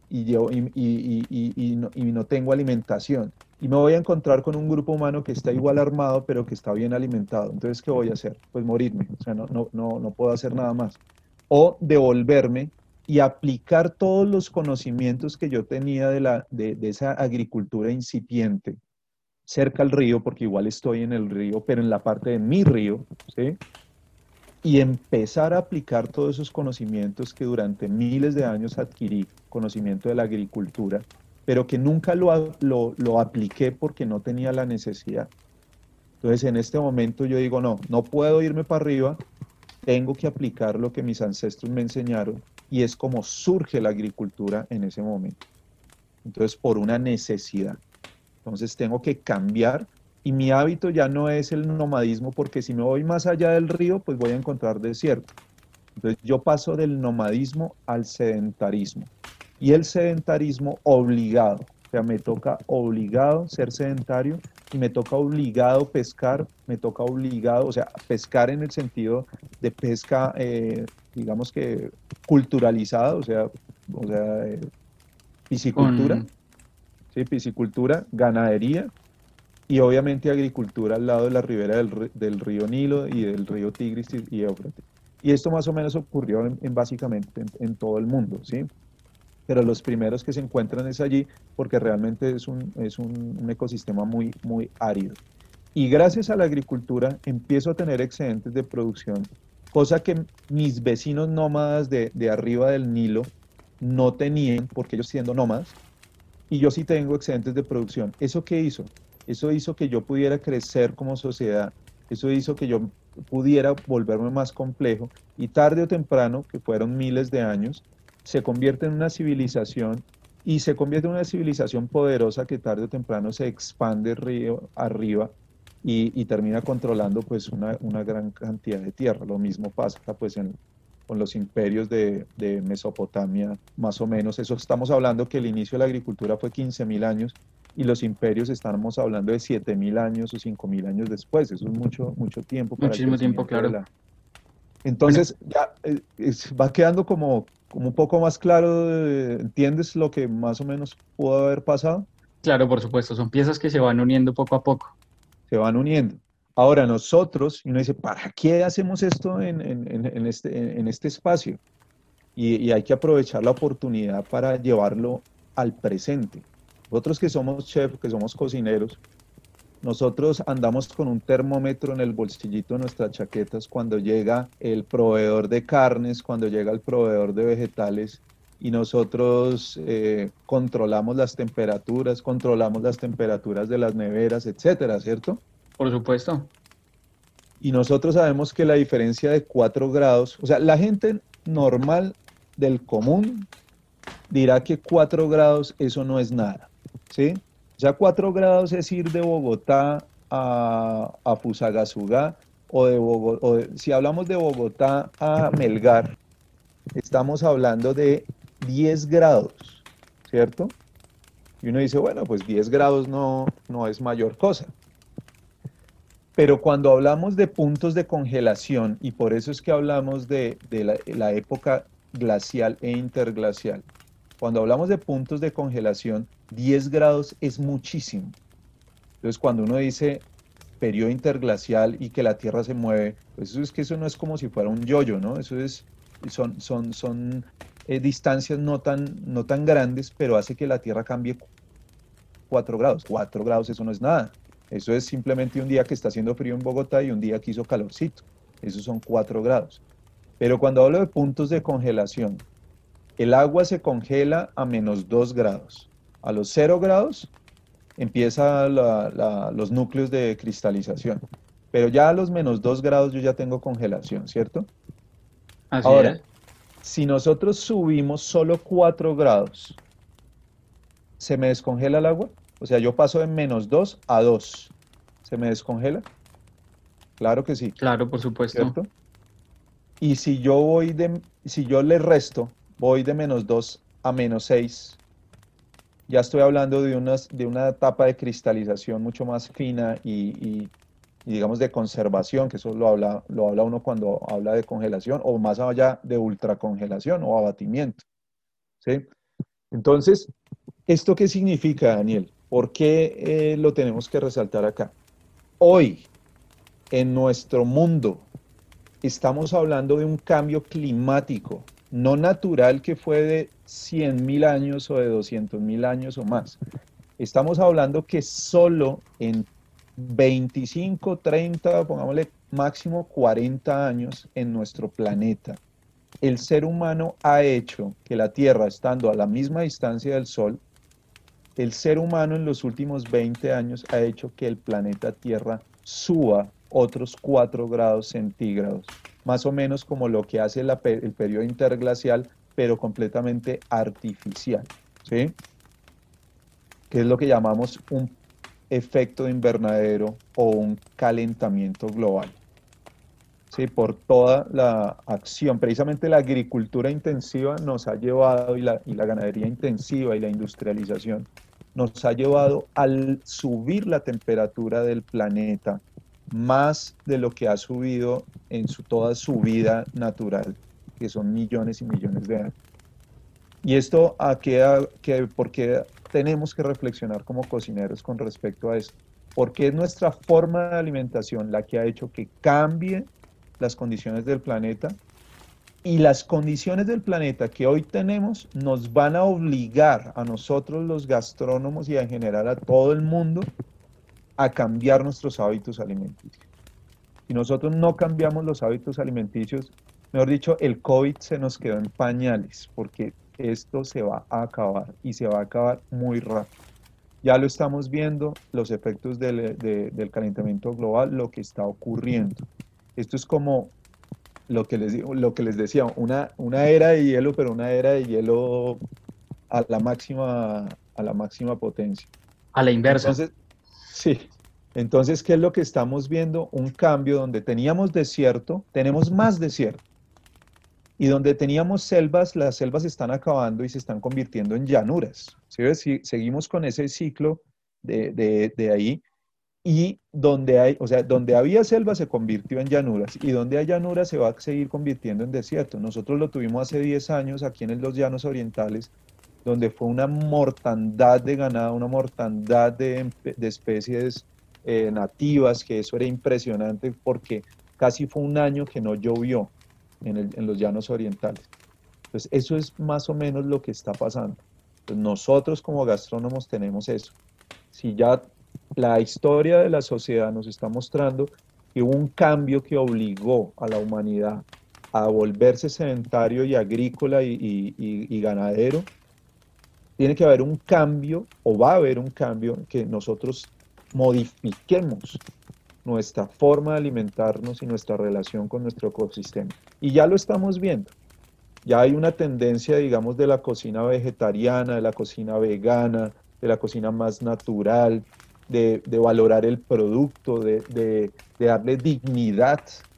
y no tengo alimentación. Y me voy a encontrar con un grupo humano que está igual armado, pero que está bien alimentado. Entonces, ¿qué voy a hacer? Pues morirme. O sea, no puedo hacer nada más. O devolverme y aplicar todos los conocimientos que yo tenía de esa agricultura incipiente cerca al río, porque igual estoy en el río, pero en la parte de mi río, ¿sí? Y empezar a aplicar todos esos conocimientos que durante miles de años adquirí, conocimiento de la agricultura, pero que nunca lo apliqué porque no tenía la necesidad. Entonces, en este momento yo digo, no puedo irme para arriba, tengo que aplicar lo que mis ancestros me enseñaron y es como surge la agricultura en ese momento. Entonces, por una necesidad. Entonces tengo que cambiar y mi hábito ya no es el nomadismo porque si me voy más allá del río, pues voy a encontrar desierto. Entonces yo paso del nomadismo al sedentarismo y el sedentarismo obligado. O sea, me toca obligado ser sedentario y me toca obligado pescar, me toca obligado, o sea, pescar en el sentido de pesca, digamos que culturalizada, o sea, piscicultura, con, ¿sí? Piscicultura, ganadería y obviamente agricultura al lado de la ribera del río Nilo y del río Tigris y Éufrates. Y esto más o menos ocurrió básicamente en todo el mundo, ¿sí? Pero los primeros que se encuentran es allí porque realmente es un ecosistema muy, muy árido. Y gracias a la agricultura empiezo a tener excedentes de producción, cosa que mis vecinos nómadas de arriba del Nilo no tenían, porque ellos siendo nómadas, y yo sí tengo excedentes de producción. ¿Eso qué hizo? Eso hizo que yo pudiera crecer como sociedad, eso hizo que yo pudiera volverme más complejo y tarde o temprano, que fueron miles de años, se convierte en una civilización y se convierte en una civilización poderosa que tarde o temprano se expande río arriba y termina controlando pues una gran cantidad de tierra. Lo mismo pasa pues con los imperios de Mesopotamia, más o menos. Eso estamos hablando que el inicio de la agricultura fue 15.000 años y los imperios estamos hablando de 7.000 años o 5.000 años después. Eso es mucho, mucho tiempo para el muchísimo tiempo, crecimiento de claro. la... Bueno, Entonces, ya va quedando como un poco más claro, ¿entiendes lo que más o menos pudo haber pasado? claro, por supuesto, son piezas que se van uniendo poco a poco. Se van uniendo. Ahora nosotros, y uno dice, ¿para qué hacemos esto en este espacio? Y hay que aprovechar la oportunidad para llevarlo al presente. Nosotros que somos chefs, que somos cocineros, nosotros andamos con un termómetro en el bolsillito de nuestras chaquetas cuando llega el proveedor de carnes, cuando llega el proveedor de vegetales y nosotros controlamos las temperaturas de las neveras, etcétera, ¿cierto? Por supuesto. Y nosotros sabemos que la diferencia de 4 grados, o sea, la gente normal del común dirá que 4 grados eso no es nada, ¿sí? O sea, 4 grados es ir de Bogotá a Fusagasugá si hablamos de Bogotá a Melgar, estamos hablando de 10 grados, ¿cierto? Y uno dice, bueno, pues 10 grados no es mayor cosa. Pero cuando hablamos de puntos de congelación, y por eso es que hablamos de la época glacial e interglacial, cuando hablamos de puntos de congelación, 10 grados es muchísimo. Entonces, cuando uno dice periodo interglacial y que la Tierra se mueve, pues eso es que eso no es como si fuera un yoyo, ¿no? Son distancias no tan grandes, pero hace que la Tierra cambie 4 grados. 4 grados eso no es nada. Eso es simplemente un día que está haciendo frío en Bogotá y un día que hizo calorcito. Esos son 4 grados. Pero cuando hablo de puntos de congelación, el agua se congela a -2 grados. A los 0 grados empiezan los núcleos de cristalización. Pero ya a los -2 grados yo ya tengo congelación, ¿cierto? Así Ahora, es. si nosotros subimos solo 4 grados, ¿se me descongela el agua? O sea, yo paso de -2 a 2. ¿Se me descongela? Claro que sí, Claro, por supuesto. ¿cierto? Y si yo le resto, voy de -2 a -6, ya estoy hablando de una etapa de cristalización mucho más fina y digamos de conservación, que eso lo habla uno cuando habla de congelación, o más allá de ultracongelación o abatimiento, ¿sí? Entonces, ¿esto qué significa, Daniel? ¿Por qué lo tenemos que resaltar acá? Hoy, en nuestro mundo, estamos hablando de un cambio climático, no natural que fue de 100.000 años o de 200.000 años o más. Estamos hablando que solo en 25, 30, pongámosle máximo 40 años en nuestro planeta, el ser humano ha hecho que la Tierra, estando a la misma distancia del Sol, el ser humano en los últimos 20 años ha hecho que el planeta Tierra suba otros 4 grados centígrados, más o menos como lo que hace el periodo interglacial, pero completamente artificial, ¿sí? Que es lo que llamamos un efecto de invernadero o un calentamiento global. Sí, por toda la acción. Precisamente la agricultura intensiva nos ha llevado, y la ganadería intensiva y la industrialización, nos ha llevado al subir la temperatura del planeta más de lo que ha subido en toda su vida natural, que son millones y millones de años. Y esto ¿por qué tenemos que reflexionar como cocineros con respecto a eso? Porque es nuestra forma de alimentación la que ha hecho que cambie las condiciones del planeta, y las condiciones del planeta que hoy tenemos nos van a obligar a nosotros los gastrónomos y en general a todo el mundo a cambiar nuestros hábitos alimenticios. Si nosotros no cambiamos los hábitos alimenticios, mejor dicho, el COVID se nos quedó en pañales, porque esto se va a acabar y se va a acabar muy rápido. Ya lo estamos viendo, los efectos del calentamiento global, lo que está ocurriendo. Esto es como lo que les decía, una era de hielo, pero una era de hielo a la máxima potencia. A la inversa. Entonces, sí, entonces, ¿qué es lo que estamos viendo? Un cambio donde teníamos desierto, tenemos más desierto. Y donde teníamos selvas, las selvas se están acabando y se están convirtiendo en llanuras. ¿Sí ves? Si seguimos con ese ciclo de ahí, y donde hay, o sea, donde había selva se convirtió en llanuras, y donde hay llanuras se va a seguir convirtiendo en desierto. Nosotros lo tuvimos hace 10 años aquí en los llanos orientales, donde fue una mortandad de ganado, una mortandad de especies nativas, que eso era impresionante porque casi fue un año que no llovió en los llanos orientales. Entonces, eso es más o menos lo que está pasando. Entonces, nosotros como gastrónomos tenemos eso. Si ya la historia de la sociedad nos está mostrando que hubo un cambio que obligó a la humanidad a volverse sedentario y agrícola y ganadero, tiene que haber un cambio, o va a haber un cambio, que nosotros modifiquemos nuestra forma de alimentarnos y nuestra relación con nuestro ecosistema. Y ya lo estamos viendo. Ya hay una tendencia, digamos, de la cocina vegetariana, de la cocina vegana, de la cocina más natural, de valorar el producto, de darle dignidad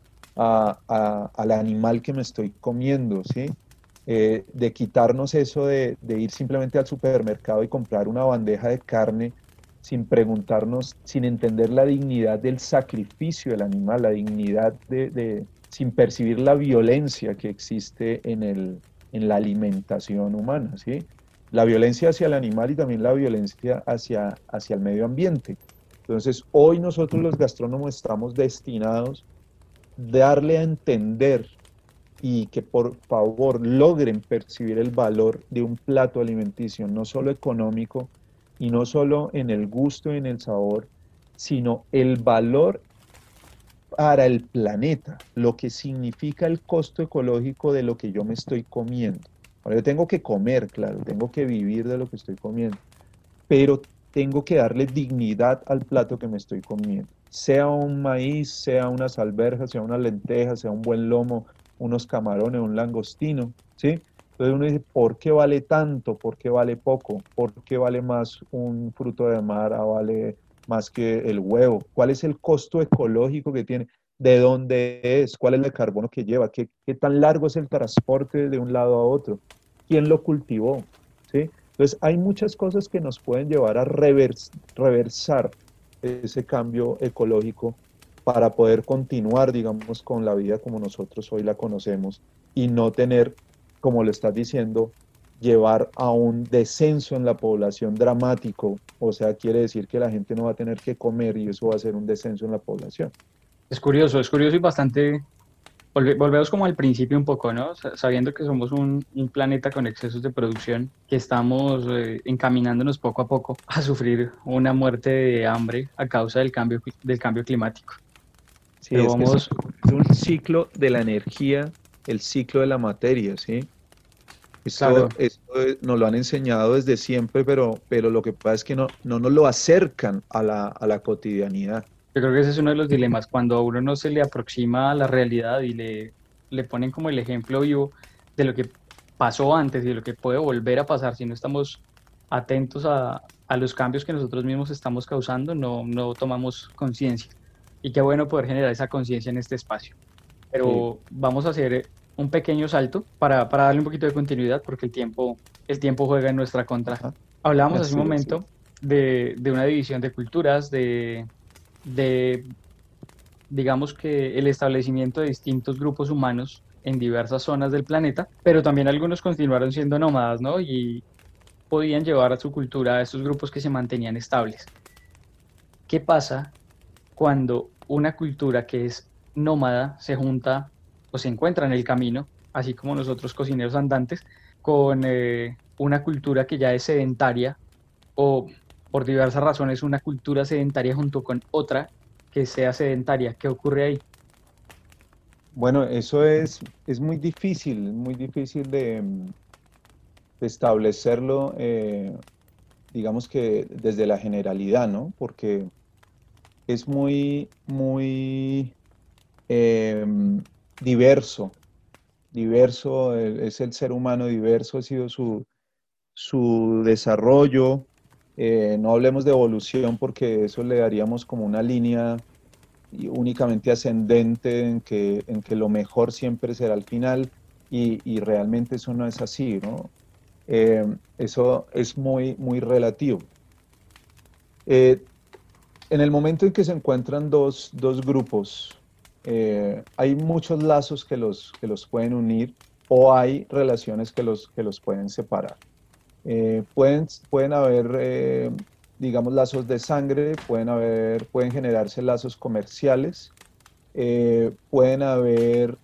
al animal que me estoy comiendo, ¿sí? De quitarnos eso de ir simplemente al supermercado y comprar una bandeja de carne sin preguntarnos, sin entender la dignidad del sacrificio del animal, la dignidad sin percibir la violencia que existe en la alimentación humana, ¿sí? La violencia hacia el animal y también la violencia hacia el medio ambiente. Entonces, hoy nosotros los gastrónomos estamos destinados a darle a entender y que por favor logren percibir el valor de un plato alimenticio, no solo económico y no solo en el gusto y en el sabor, sino el valor para el planeta, lo que significa el costo ecológico de lo que yo me estoy comiendo. Ahora, yo tengo que comer, claro, tengo que vivir de lo que estoy comiendo, pero tengo que darle dignidad al plato que me estoy comiendo. Sea un maíz, sea unas alberjas, sea una lenteja, sea un buen lomo, unos camarones, un langostino, ¿sí? Entonces uno dice, ¿por qué vale tanto? ¿Por qué vale poco? ¿Por qué vale más un fruto de mar vale más que el huevo? ¿Cuál es el costo ecológico que tiene? ¿De dónde es? ¿Cuál es el carbono que lleva? ¿Qué tan largo es el transporte de un lado a otro? ¿Quién lo cultivó? ¿Sí? Entonces, hay muchas cosas que nos pueden llevar a reversar ese cambio ecológico para poder continuar, digamos, con la vida como nosotros hoy la conocemos y no tener, como lo estás diciendo, llevar a un descenso en la población dramático. O sea, quiere decir que la gente no va a tener que comer y eso va a ser un descenso en la población. Es curioso y bastante. Volvemos como al principio un poco, ¿no? Sabiendo que somos un planeta con excesos de producción, que estamos encaminándonos poco a poco a sufrir una muerte de hambre a causa del cambio climático. Sí, Pero es que vamos, es un ciclo de la energía, el ciclo de la materia, ¿sí? claro, Esto nos lo han enseñado desde siempre, pero lo que pasa es que no nos lo acercan a la cotidianidad. yo creo que ese es uno de los dilemas, cuando a uno no se le aproxima a la realidad y le ponen como el ejemplo vivo de lo que pasó antes y de lo que puede volver a pasar si no estamos atentos a los cambios que nosotros mismos estamos causando, no tomamos conciencia. Y qué bueno poder generar esa conciencia en este espacio. Sí, Pero vamos a hacer un pequeño salto para darle un poquito de continuidad porque el tiempo juega en nuestra contra. ajá, Hablábamos hace un así es. momento de una división de culturas, de, digamos que el establecimiento de distintos grupos humanos en diversas zonas del planeta, pero también algunos continuaron siendo nómadas, ¿no? Y podían llevar a su cultura a estos grupos que se mantenían estables. ¿Qué pasa cuando una cultura que es nómada se junta o se encuentra en el camino, así como nosotros cocineros andantes, con una cultura que ya es sedentaria o por diversas razones una cultura sedentaria junto con otra que sea sedentaria? ¿Qué ocurre ahí? Bueno, es muy difícil de establecerlo, digamos que desde la generalidad, ¿no? Porque es muy diverso, diverso, es el ser humano diverso, ha sido su desarrollo. No hablemos de evolución porque eso le daríamos como una línea y únicamente ascendente en que lo mejor siempre será al final y realmente eso no es así, ¿no? Eso es muy relativo. Eh, en el momento en que se encuentran dos grupos, hay muchos lazos que los pueden unir o hay relaciones que los pueden separar. Pueden haber, digamos, lazos de sangre, pueden generarse lazos comerciales, pueden haber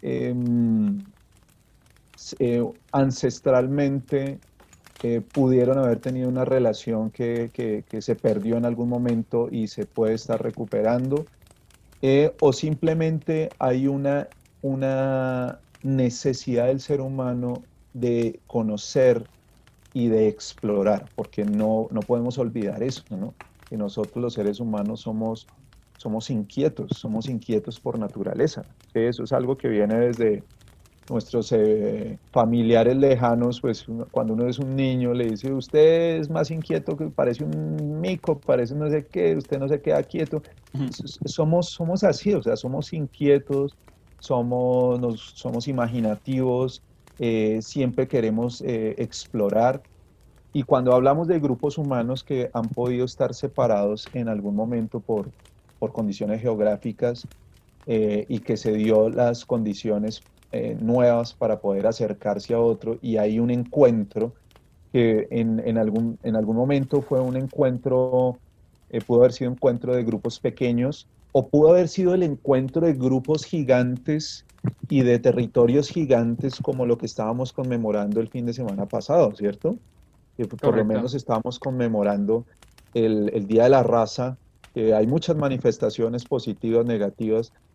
ancestralmente pudieron haber tenido una relación que se perdió en algún momento y se puede estar recuperando, o simplemente hay una necesidad del ser humano de conocer y de explorar, porque no podemos olvidar eso, ¿no? Que nosotros los seres humanos somos inquietos por naturaleza. ¿Sí? Eso es algo que viene desde nuestros familiares lejanos, pues cuando uno es un niño le dice, usted es más inquieto que parece un mico, parece no sé qué, usted no se queda quieto. Ujú. Somos así, o sea, somos inquietos, somos imaginativos, siempre queremos explorar. Y cuando hablamos de grupos humanos que han podido estar separados en algún momento por condiciones geográficas, y que se dio las condiciones nuevas para poder acercarse a otro y hay un encuentro que en algún momento fue un encuentro, pudo haber sido un encuentro de grupos pequeños o pudo haber sido el encuentro de grupos gigantes y de territorios gigantes como lo que estábamos conmemorando el fin de semana pasado, ¿cierto? Que por lo Correcto. menos estábamos conmemorando el Día de la Raza. Hay muchas manifestaciones positivas, negativas,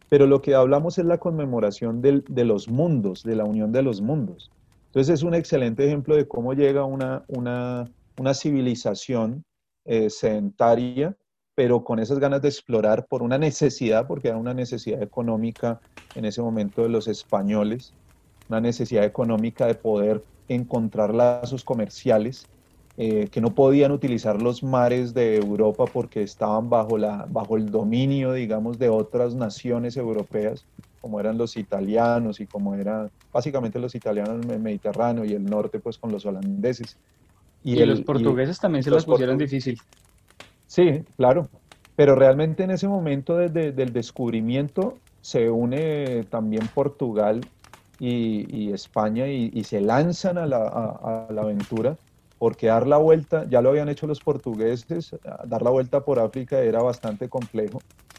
pero lo que hablamos es la conmemoración de los mundos, de la unión de los mundos. Entonces es un excelente ejemplo de cómo llega una civilización sedentaria, pero con esas ganas de explorar por una necesidad, porque era una necesidad económica en ese momento de los españoles, una necesidad económica de poder encontrar lazos comerciales, que no podían utilizar los mares de Europa porque estaban bajo el dominio, digamos, de otras naciones europeas, como eran los italianos y como eran básicamente los italianos en el Mediterráneo y el norte pues con los holandeses. Y, Y los el, y portugueses también se las los pusieron portugueses. difícil. Sí, claro, pero realmente en ese momento del descubrimiento se une también Portugal y España y se lanzan a la aventura, porque dar la vuelta, ya lo habían hecho los portugueses, dar la vuelta por África era bastante complejo,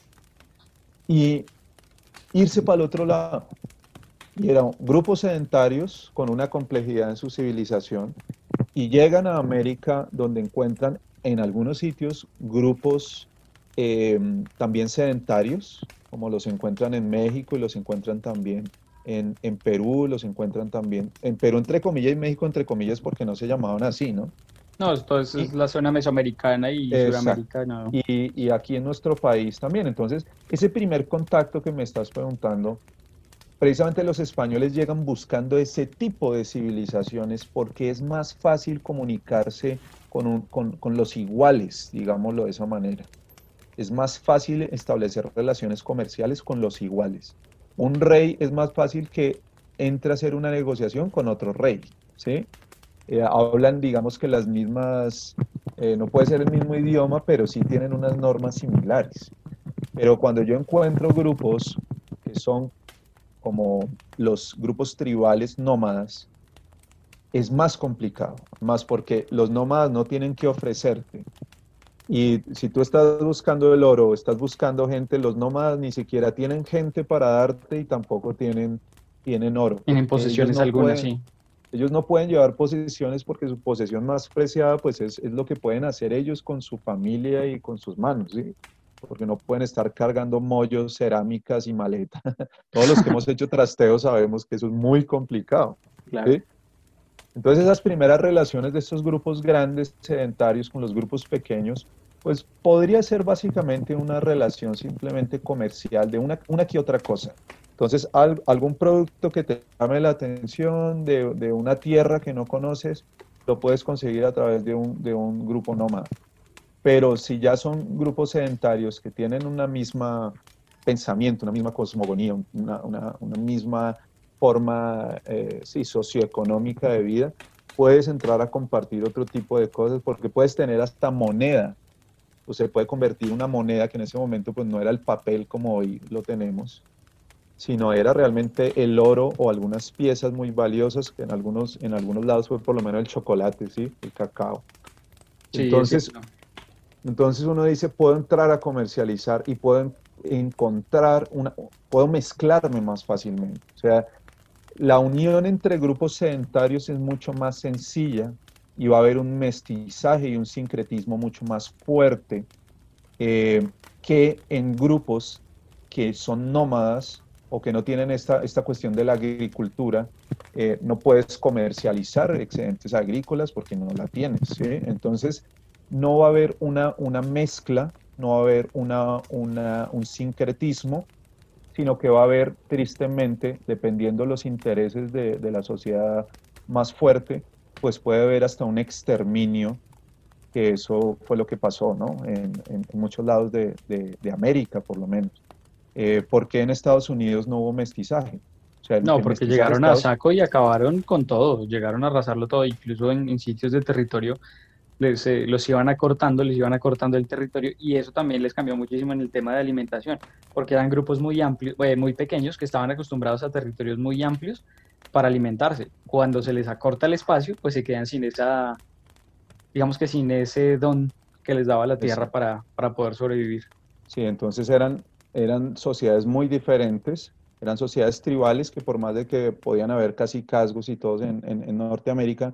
y irse para el otro lado. Y eran grupos sedentarios con una complejidad en su civilización, y llegan a América donde encuentran en algunos sitios grupos eh, también sedentarios, como los encuentran en México y los encuentran también en Perú, los encuentran también en Perú entre comillas y México entre comillas porque no se llamaban así, ¿no? No, esto es Y, la zona mesoamericana y exacto. Suramérica, no. Y aquí en nuestro país también. Entonces, ese primer contacto que me estás preguntando, precisamente los españoles llegan buscando ese tipo de civilizaciones porque es más fácil comunicarse con los iguales, digámoslo de esa manera. Es más fácil establecer relaciones comerciales con los iguales. Un rey es más fácil que entre a hacer una negociación con otro rey, ¿sí? Hablan, digamos que las mismas, no puede ser el mismo idioma, pero sí tienen unas normas similares. Pero cuando yo encuentro grupos que son como los grupos tribales nómadas, es más complicado, más porque los nómadas no tienen que ofrecerte. Y si tú estás buscando el oro, estás buscando gente, los nómadas ni siquiera tienen gente para darte y tampoco tienen oro. Tienen Ellos posesiones no algunas, pueden, sí. ellos no pueden llevar posesiones porque su posesión más preciada pues es lo que pueden hacer ellos con su familia y con sus manos, ¿sí? Porque no pueden estar cargando mollos, cerámicas y maletas. Todos los que hemos hecho trasteo sabemos que eso es muy complicado, Claro. ¿sí? Entonces esas primeras relaciones de estos grupos grandes sedentarios con los grupos pequeños, pues podría ser básicamente una relación simplemente comercial de una que otra cosa. Entonces, algún producto que te llame la atención de una tierra que no conoces, lo puedes conseguir a través de un grupo nómada. Pero si ya son grupos sedentarios que tienen una misma pensamiento, una misma cosmogonía, una misma forma sí, socioeconómica de vida, puedes entrar a compartir otro tipo de cosas porque puedes tener hasta moneda. O se puede convertir una moneda que en ese momento pues no era el papel como hoy lo tenemos, sino era realmente el oro o algunas piezas muy valiosas que en algunos lados fue por lo menos el chocolate, ¿sí? El cacao. Sí, es Entonces, cierto. entonces uno dice, puedo entrar a comercializar y puedo encontrar puedo mezclarme más fácilmente. O sea, la unión entre grupos sedentarios es mucho más sencilla y va a haber un mestizaje y un sincretismo mucho más fuerte eh, que en grupos que son nómadas o que no tienen esta cuestión de la agricultura. No puedes comercializar excedentes agrícolas porque no la tienes, ¿sí? Entonces, no va a haber una mezcla, no va a haber un sincretismo, sino que va a haber, tristemente, dependiendo los intereses de la sociedad más fuerte, pues puede haber hasta un exterminio, que eso fue lo que pasó, ¿no? En muchos lados de América, por lo menos. ¿Por qué en Estados Unidos no hubo mestizaje? O sea, No, el porque mestizaje de llegaron a Estados saco y acabaron con todo, llegaron a arrasarlo todo, incluso en sitios de territorio los iban acortando, les iban acortando el territorio y eso también les cambió muchísimo en el tema de alimentación, porque eran grupos muy amplios, muy pequeños que estaban acostumbrados a territorios muy amplios para alimentarse. Cuando se les acorta el espacio, pues se quedan sin esa, digamos que sin ese don que les daba la tierra Exacto. para poder sobrevivir. Sí, entonces eran sociedades muy diferentes, eran sociedades tribales que por más de que podían haber casi casgos y todos en Norteamérica,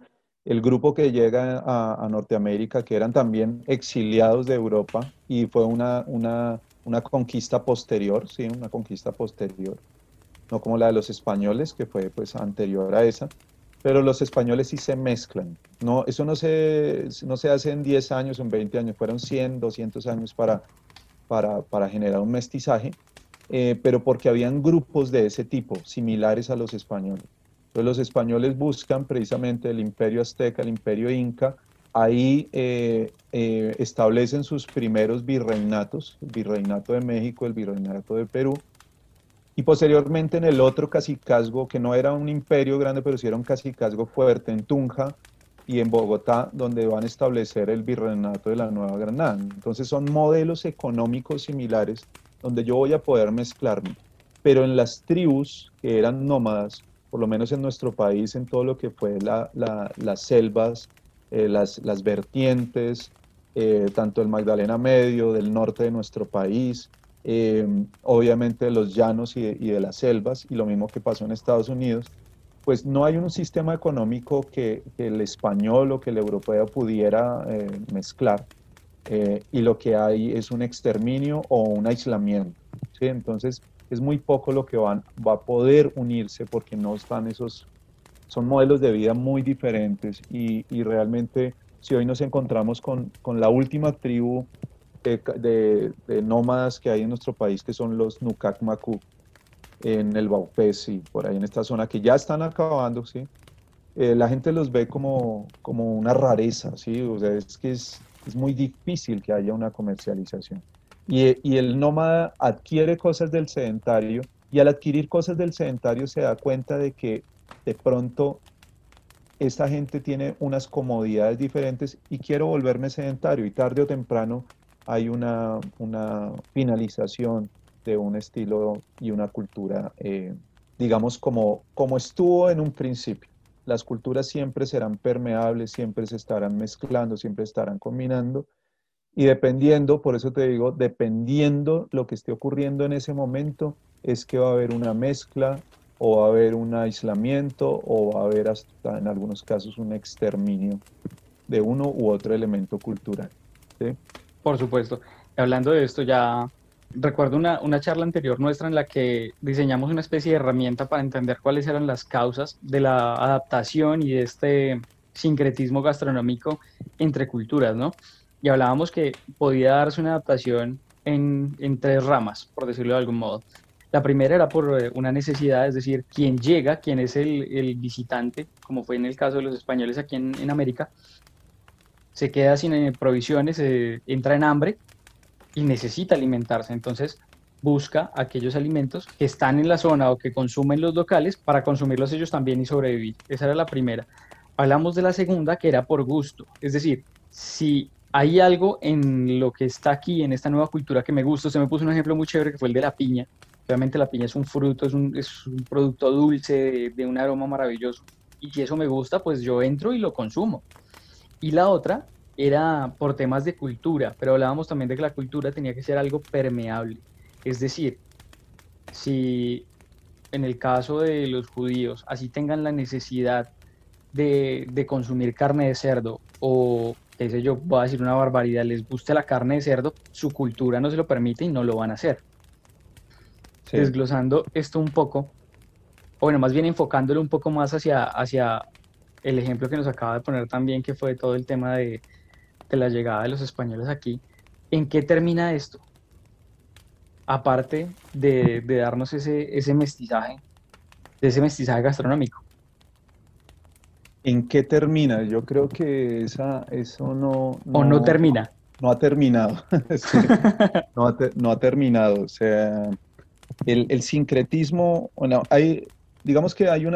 el grupo que llega a Norteamérica, que eran también exiliados de Europa, y fue una conquista posterior, ¿sí? Una conquista posterior, no como la de los españoles, que fue pues anterior a esa, pero los españoles sí se mezclan. No, eso no se hace en 10 años o en 20 años, fueron 100, 200 años para generar un mestizaje, pero porque habían grupos de ese tipo, similares a los españoles. Entonces los españoles buscan precisamente el imperio azteca, el imperio inca, ahí establecen sus primeros virreinatos, el virreinato de México, el virreinato de Perú, y posteriormente en el otro cacicazgo, que no era un imperio grande, pero sí era un cacicazgo fuerte, en Tunja y en Bogotá, donde van a establecer el virreinato de la Nueva Granada. Entonces son modelos económicos similares donde yo voy a poder mezclarme. Pero en las tribus que eran nómadas, por lo menos en nuestro país, en todo lo que fue las selvas, las vertientes, tanto el Magdalena Medio, del norte de nuestro país, obviamente de los llanos y de las selvas, y lo mismo que pasó en Estados Unidos, pues no hay un sistema económico que el español o que el europeo pudiera mezclar, y lo que hay es un exterminio o un aislamiento, ¿sí? Entonces es muy poco lo que va a poder unirse porque no están esos, son modelos de vida muy diferentes y realmente si hoy nos encontramos con la última tribu de nómadas que hay en nuestro país, que son los Nucac Macu, en el Baupés y por ahí en esta zona, que ya están acabando, ¿sí? La gente los ve como una rareza, ¿sí? O sea, es que es muy difícil que haya una comercialización. Y el nómada adquiere cosas del sedentario y al adquirir cosas del sedentario se da cuenta de que de pronto esta gente tiene unas comodidades diferentes y quiero volverme sedentario y tarde o temprano hay una finalización de un estilo y una cultura, digamos, como estuvo en un principio. Las culturas siempre serán permeables, siempre se estarán mezclando, siempre estarán combinando y dependiendo, por eso te digo, dependiendo lo que esté ocurriendo en ese momento, es que va a haber una mezcla o va a haber un aislamiento o va a haber hasta en algunos casos un exterminio de uno u otro elemento cultural. ¿Sí? Por supuesto. Hablando de esto, ya recuerdo una charla anterior nuestra en la que diseñamos una especie de herramienta para entender cuáles eran las causas de la adaptación y de este sincretismo gastronómico entre culturas, ¿no? Y hablábamos que podía darse una adaptación en tres ramas, por decirlo de algún modo. La primera era por una necesidad, es decir, quien llega, quien es el visitante, como fue en el caso de los españoles aquí en América, se queda sin provisiones, entra en hambre y necesita alimentarse. Entonces busca aquellos alimentos que están en la zona o que consumen los locales para consumirlos ellos también y sobrevivir. Esa era la primera. Hablamos de la segunda, que era por gusto. Es decir, si hay algo en lo que está aquí, en esta nueva cultura que me gusta, se me puso un ejemplo muy chévere que fue el de la piña. Obviamente la piña es un fruto, es un producto dulce, de un aroma maravilloso. Y si eso me gusta, pues yo entro y lo consumo. Y la otra era por temas de cultura, pero hablábamos también de que la cultura tenía que ser algo permeable. Es decir, si en el caso de los judíos, así tengan la necesidad de consumir carne de cerdo o, qué sé yo, voy a decir una barbaridad, les guste la carne de cerdo, su cultura no se lo permite y no lo van a hacer. Sí. Desglosando esto un poco, o bueno, más bien enfocándolo un poco más hacia el ejemplo que nos acaba de poner también, que fue todo el tema de la llegada de los españoles aquí, ¿en qué termina esto? Aparte de darnos ese mestizaje, de ese mestizaje gastronómico. ¿En qué termina? Yo creo que eso ¿O no termina? no ha terminado. Sí, no ha terminado. O sea, el sincretismo, bueno, digamos que hay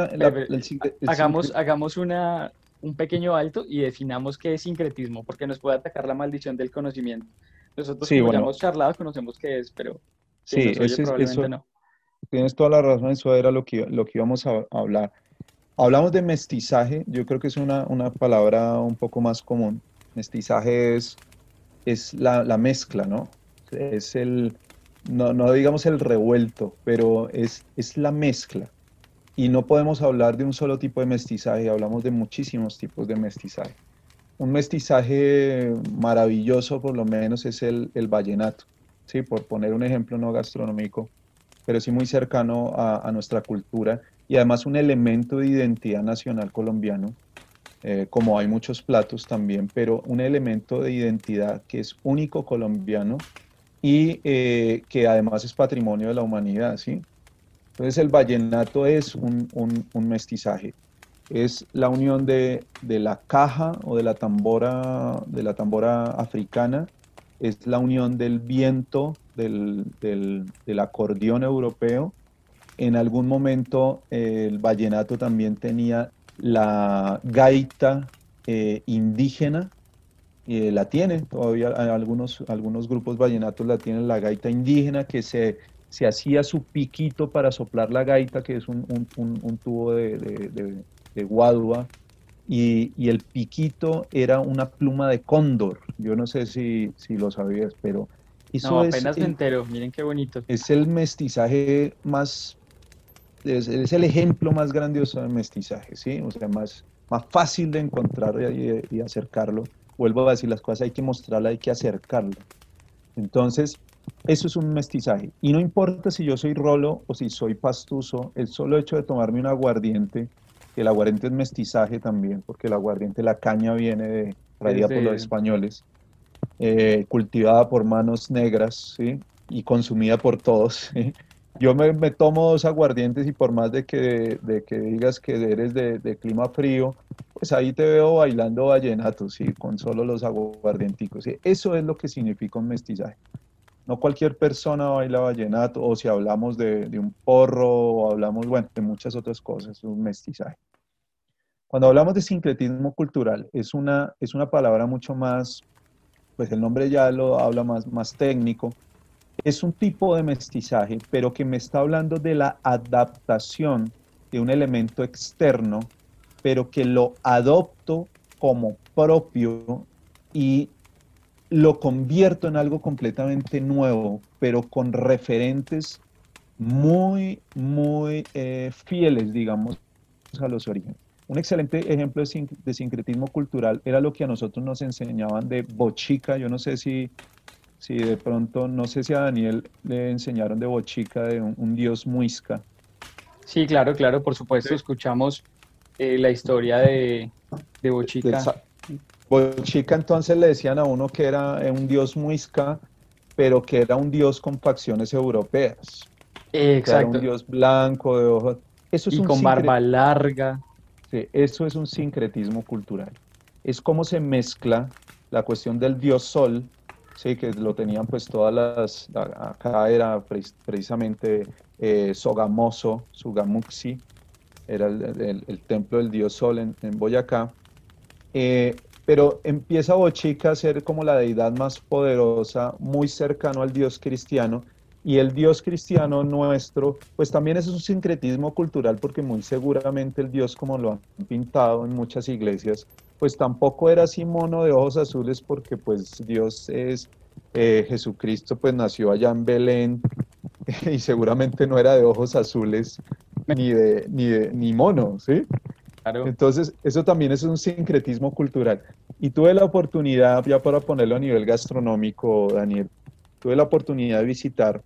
Hagamos un pequeño alto y definamos qué es sincretismo, porque nos puede atacar la maldición del conocimiento. Nosotros, sí, como ya bueno, hemos charlado, conocemos qué es, pero quien sí, nos oye probablemente eso, no. tienes toda la razón, eso era lo que íbamos a hablar. Hablamos de mestizaje, yo creo que es una palabra un poco más común. Mestizaje es la mezcla, ¿no? Es no digamos el revuelto, pero es la mezcla. y no podemos hablar de un solo tipo de mestizaje, hablamos de muchísimos tipos de mestizaje. Un mestizaje maravilloso, por lo menos, es el vallenato, ¿sí? Por poner un ejemplo no gastronómico, pero sí muy cercano a nuestra cultura y además un elemento de identidad nacional colombiano, como hay muchos platos también, pero un elemento de identidad que es único colombiano y que además es patrimonio de la humanidad, ¿sí? Entonces el vallenato es un mestizaje, es la unión de la caja o de la tambora africana, es la unión del viento, del acordeón europeo. En algún momento el vallenato también tenía la gaita indígena, la tienen, todavía algunos grupos vallenatos la tienen, la gaita indígena, que se hacía su piquito para soplar la gaita, que es un tubo de guadua, y el piquito era una pluma de cóndor. Yo no sé si lo sabías, pero No, eso apenas me entero, miren qué bonito. es el mestizaje más, es el ejemplo más grandioso de mestizaje, ¿sí? O sea, más fácil de encontrar y acercarlo. Vuelvo a decir, las cosas hay que mostrarlas, hay que acercarlas. Entonces, eso es un mestizaje. Y no importa si yo soy rolo o si soy pastuso, el solo hecho de tomarme un aguardiente, que el aguardiente es mestizaje también, porque el aguardiente, la caña viene traída por los Desde, españoles, cultivada por manos negras, ¿sí? Y consumida por todos, ¿sí? Yo me tomo dos aguardientes y por más de que digas que eres de clima frío, pues ahí te veo bailando vallenato, ¿sí? Con solo los aguardienticos, ¿sí? Eso es lo que significa un mestizaje. No cualquier persona baila vallenato, o si hablamos de un porro, o hablamos, bueno, de muchas otras cosas, es un mestizaje. Cuando hablamos de sincretismo cultural, es una palabra mucho más, pues el nombre ya lo habla más técnico. Es un tipo de mestizaje, pero que me está hablando de la adaptación de un elemento externo, pero que lo adopto como propio y lo convierto en algo completamente nuevo, pero con referentes muy fieles, digamos, a los orígenes. Un excelente ejemplo de sincretismo cultural era lo que a nosotros nos enseñaban de bochica. Yo no sé si de pronto, no sé si a Daniel le enseñaron de bochica, de un dios muisca. sí, claro, claro, por ¿Sí? supuesto, escuchamos la historia de Del Bochica. bochica entonces le decían a uno que era un dios muisca, pero que era un dios con facciones europeas. O sea, era un Exacto, dios blanco, de ojos. Eso es y un con barba sincretismo. larga. Sí, eso es un sincretismo cultural. Es cómo se mezcla la cuestión del dios sol, sí, que lo tenían pues todas acá era precisamente Sogamoso, Sugamuxi, era el templo del dios sol en Boyacá. Pero empieza Bochica a ser como la deidad más poderosa, muy cercano al dios cristiano, y el dios cristiano nuestro, pues también es un sincretismo cultural, porque muy seguramente el dios, como lo han pintado en muchas iglesias, pues tampoco era así mono de ojos azules, porque pues Dios es, Jesucristo pues nació allá en Belén, y seguramente no era de ojos azules, ni mono, ¿sí? Claro. Entonces, eso también es un sincretismo cultural. Y tuve la oportunidad, ya para ponerlo a nivel gastronómico, Daniel, tuve la oportunidad de visitar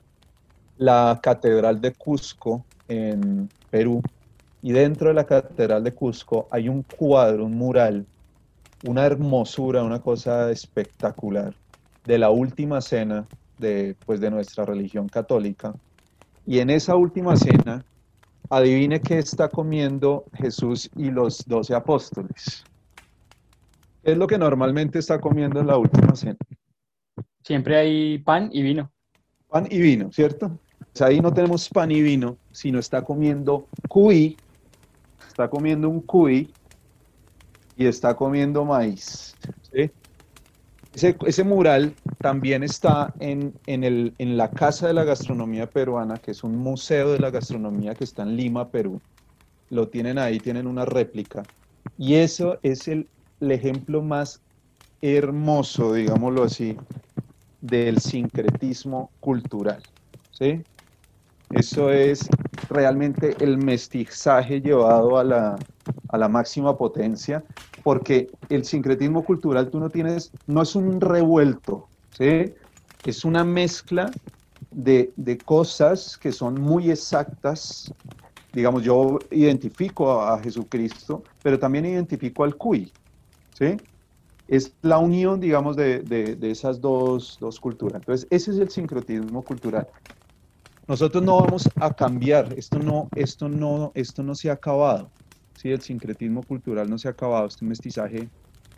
la Catedral de Cusco en Perú. Y dentro de la Catedral de Cusco hay un cuadro, un mural, una hermosura, una cosa espectacular de la última cena pues, de nuestra religión católica. Y en esa última cena, adivine qué está comiendo Jesús y los 12 apóstoles. ¿Qué es lo que normalmente está comiendo en la última cena? Siempre hay pan y vino. Pan y vino, ¿cierto? Pues ahí no tenemos pan y vino, sino está comiendo cuy, está comiendo un cuy y está comiendo maíz. ¿Sí? Ese mural también está en la Casa de la Gastronomía Peruana, que es un museo de la gastronomía que está en Lima, Perú. Lo tienen ahí, tienen una réplica. Y eso es el ejemplo más hermoso, digámoslo así, del sincretismo cultural. ¿Sí? Eso es realmente el mestizaje llevado a la máxima potencia, porque el sincretismo cultural tú no tienes, no es un revuelto, ¿sí? Es una mezcla de cosas que son muy exactas. Digamos, yo identifico a Jesucristo, pero también identifico al cuy, ¿sí? Es la unión, digamos, de esas dos culturas. Entonces, ese es el sincretismo cultural. Nosotros no vamos a cambiar, esto no se ha acabado, ¿sí? El sincretismo cultural no se ha acabado, este mestizaje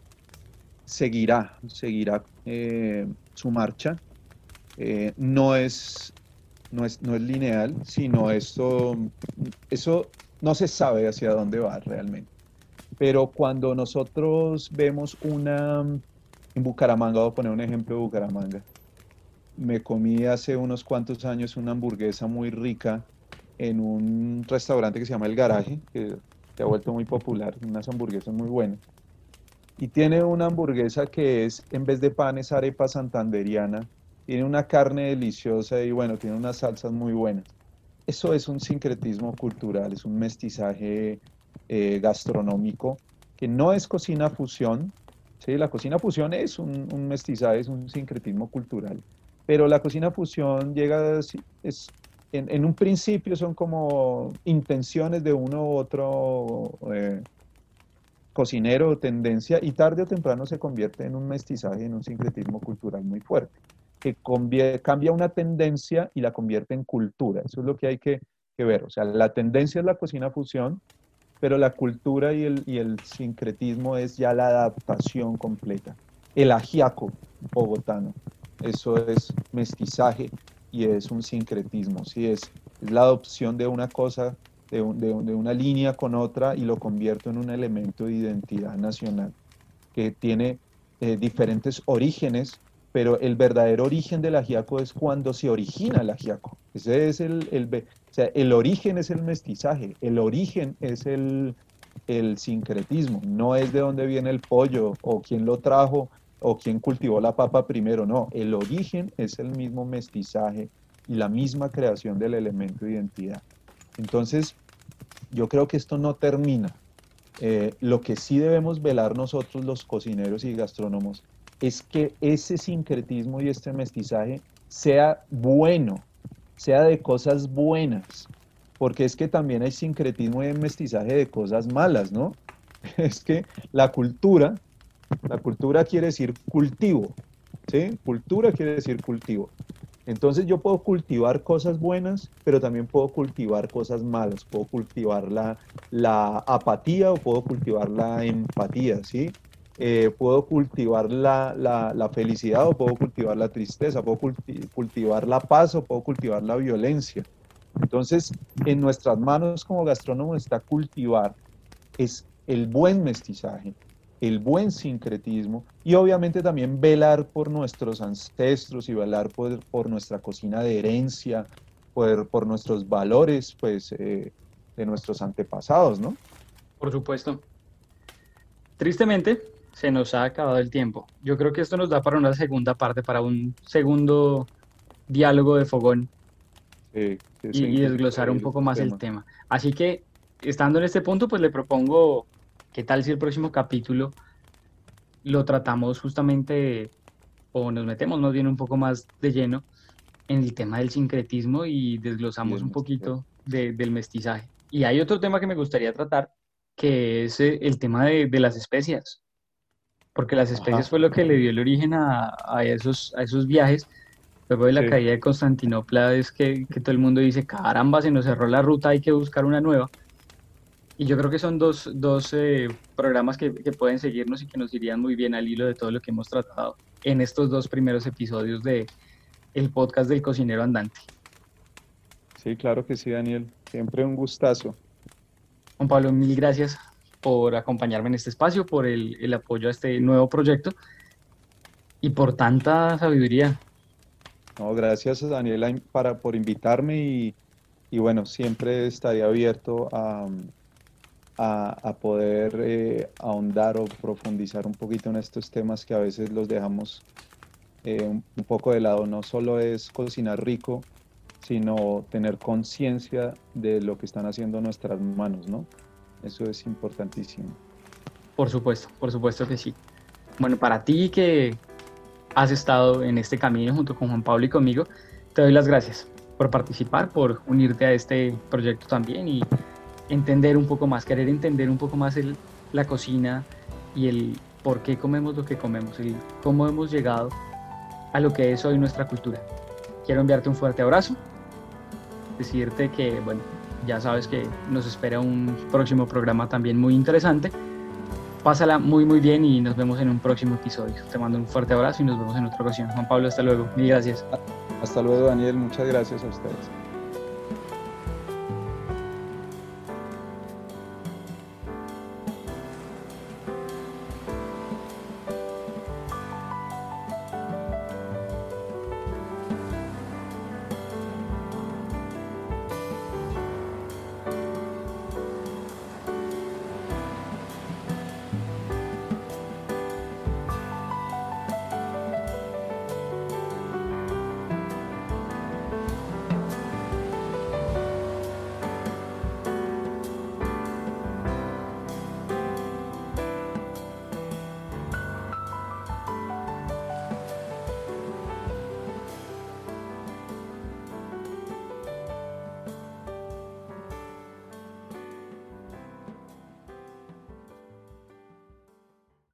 seguirá su marcha. No es, no es lineal, sino eso no se sabe hacia dónde va realmente. Pero cuando nosotros vemos en Bucaramanga, voy a poner un ejemplo de Bucaramanga, me comí hace unos cuantos años una hamburguesa muy rica en un restaurante que se llama El Garaje, que se ha vuelto muy popular, unas hamburguesas muy buenas. Y tiene una hamburguesa que es, en vez de pan, es arepa santanderiana, tiene una carne deliciosa y bueno, tiene unas salsas muy buenas. Eso es un sincretismo cultural, es un mestizaje gastronómico que no es cocina fusión, ¿sí? La cocina fusión es un mestizaje, es un sincretismo cultural, pero la cocina fusión llega, en un principio son como intenciones de uno u otro cocinero o tendencia y tarde o temprano se convierte en un mestizaje, en un sincretismo cultural muy fuerte, que cambia una tendencia y la convierte en cultura. Eso es lo que hay que ver. O sea, la tendencia es la cocina fusión, pero la cultura y el sincretismo es ya la adaptación completa. El ajiaco bogotano, eso es mestizaje y es un sincretismo, ¿sí? Es la adopción de una cosa, de una línea con otra y lo convierto en un elemento de identidad nacional que tiene diferentes orígenes, pero el verdadero origen del ajiaco es cuando se origina el ajiaco. Ese es o sea, el origen es el mestizaje, el origen es el sincretismo, no es de dónde viene el pollo o quién lo trajo o quién cultivó la papa primero, no, el origen es el mismo mestizaje y la misma creación del elemento de identidad. Entonces, yo creo que esto no termina. Lo que sí debemos velar nosotros los cocineros y gastrónomos es que ese sincretismo y este mestizaje sea bueno, sea de cosas buenas, porque es que también hay sincretismo y mestizaje de cosas malas, ¿no? Es que la cultura quiere decir cultivo, ¿sí? Cultura quiere decir cultivo. Entonces yo puedo cultivar cosas buenas, pero también puedo cultivar cosas malas. Puedo cultivar la apatía o puedo cultivar la empatía, ¿sí? Puedo cultivar la felicidad o puedo cultivar la tristeza, puedo cultivar la paz o puedo cultivar la violencia. Entonces, en nuestras manos como gastrónomos está cultivar es el buen mestizaje, el buen sincretismo y obviamente también velar por nuestros ancestros y velar por nuestra cocina de herencia, por nuestros valores, pues, de nuestros antepasados, ¿no? Por supuesto. Tristemente, se nos ha acabado el tiempo. Yo creo que esto nos da para una segunda parte, para un segundo diálogo de fogón Es y desglosar un increíble poco este más el tema. tema. Así que, estando en este punto, pues le propongo, ¿qué tal si el próximo capítulo lo tratamos justamente o nos metemos más bien un poco más de lleno en el tema del sincretismo y Y desglosamos el un mestizaje. poquito del mestizaje? Y hay otro tema que me gustaría tratar, que es el tema de las especias, porque las Ajá, especias fue lo que le dio el origen a esos viajes. Luego de la sí, caída de Constantinopla es que todo el mundo dice, caramba, se nos cerró la ruta, hay que buscar una nueva. Y yo creo que son dos programas que pueden seguirnos y que nos irían muy bien al hilo de todo lo que hemos tratado en estos dos primeros episodios de el podcast del cocinero andante. sí, claro que sí, Daniel. Siempre un gustazo. Juan Pablo, mil gracias por acompañarme en este espacio, por el apoyo a este nuevo proyecto y por tanta sabiduría. No, gracias, Daniela, por invitarme y bueno, siempre estaría abierto a poder ahondar o profundizar un poquito en estos temas que a veces los dejamos un poco de lado. No solo es cocinar rico, sino tener conciencia de lo que están haciendo nuestras manos, ¿no? Eso es importantísimo. Por supuesto que sí. Bueno, para ti que has estado en este camino junto con Juan Pablo y conmigo, te doy las gracias por participar, por unirte a este proyecto también y entender un poco más, querer entender un poco más la cocina y el por qué comemos lo que comemos, el cómo hemos llegado a lo que es hoy nuestra cultura. Quiero enviarte un fuerte abrazo, decirte que, bueno, ya sabes que nos espera un próximo programa también muy interesante. Pásala muy muy bien y nos vemos en un próximo episodio. Te mando un fuerte abrazo y nos vemos en otra ocasión. Juan Pablo, hasta luego. Mil gracias. Hasta luego, Daniel. Muchas gracias a ustedes.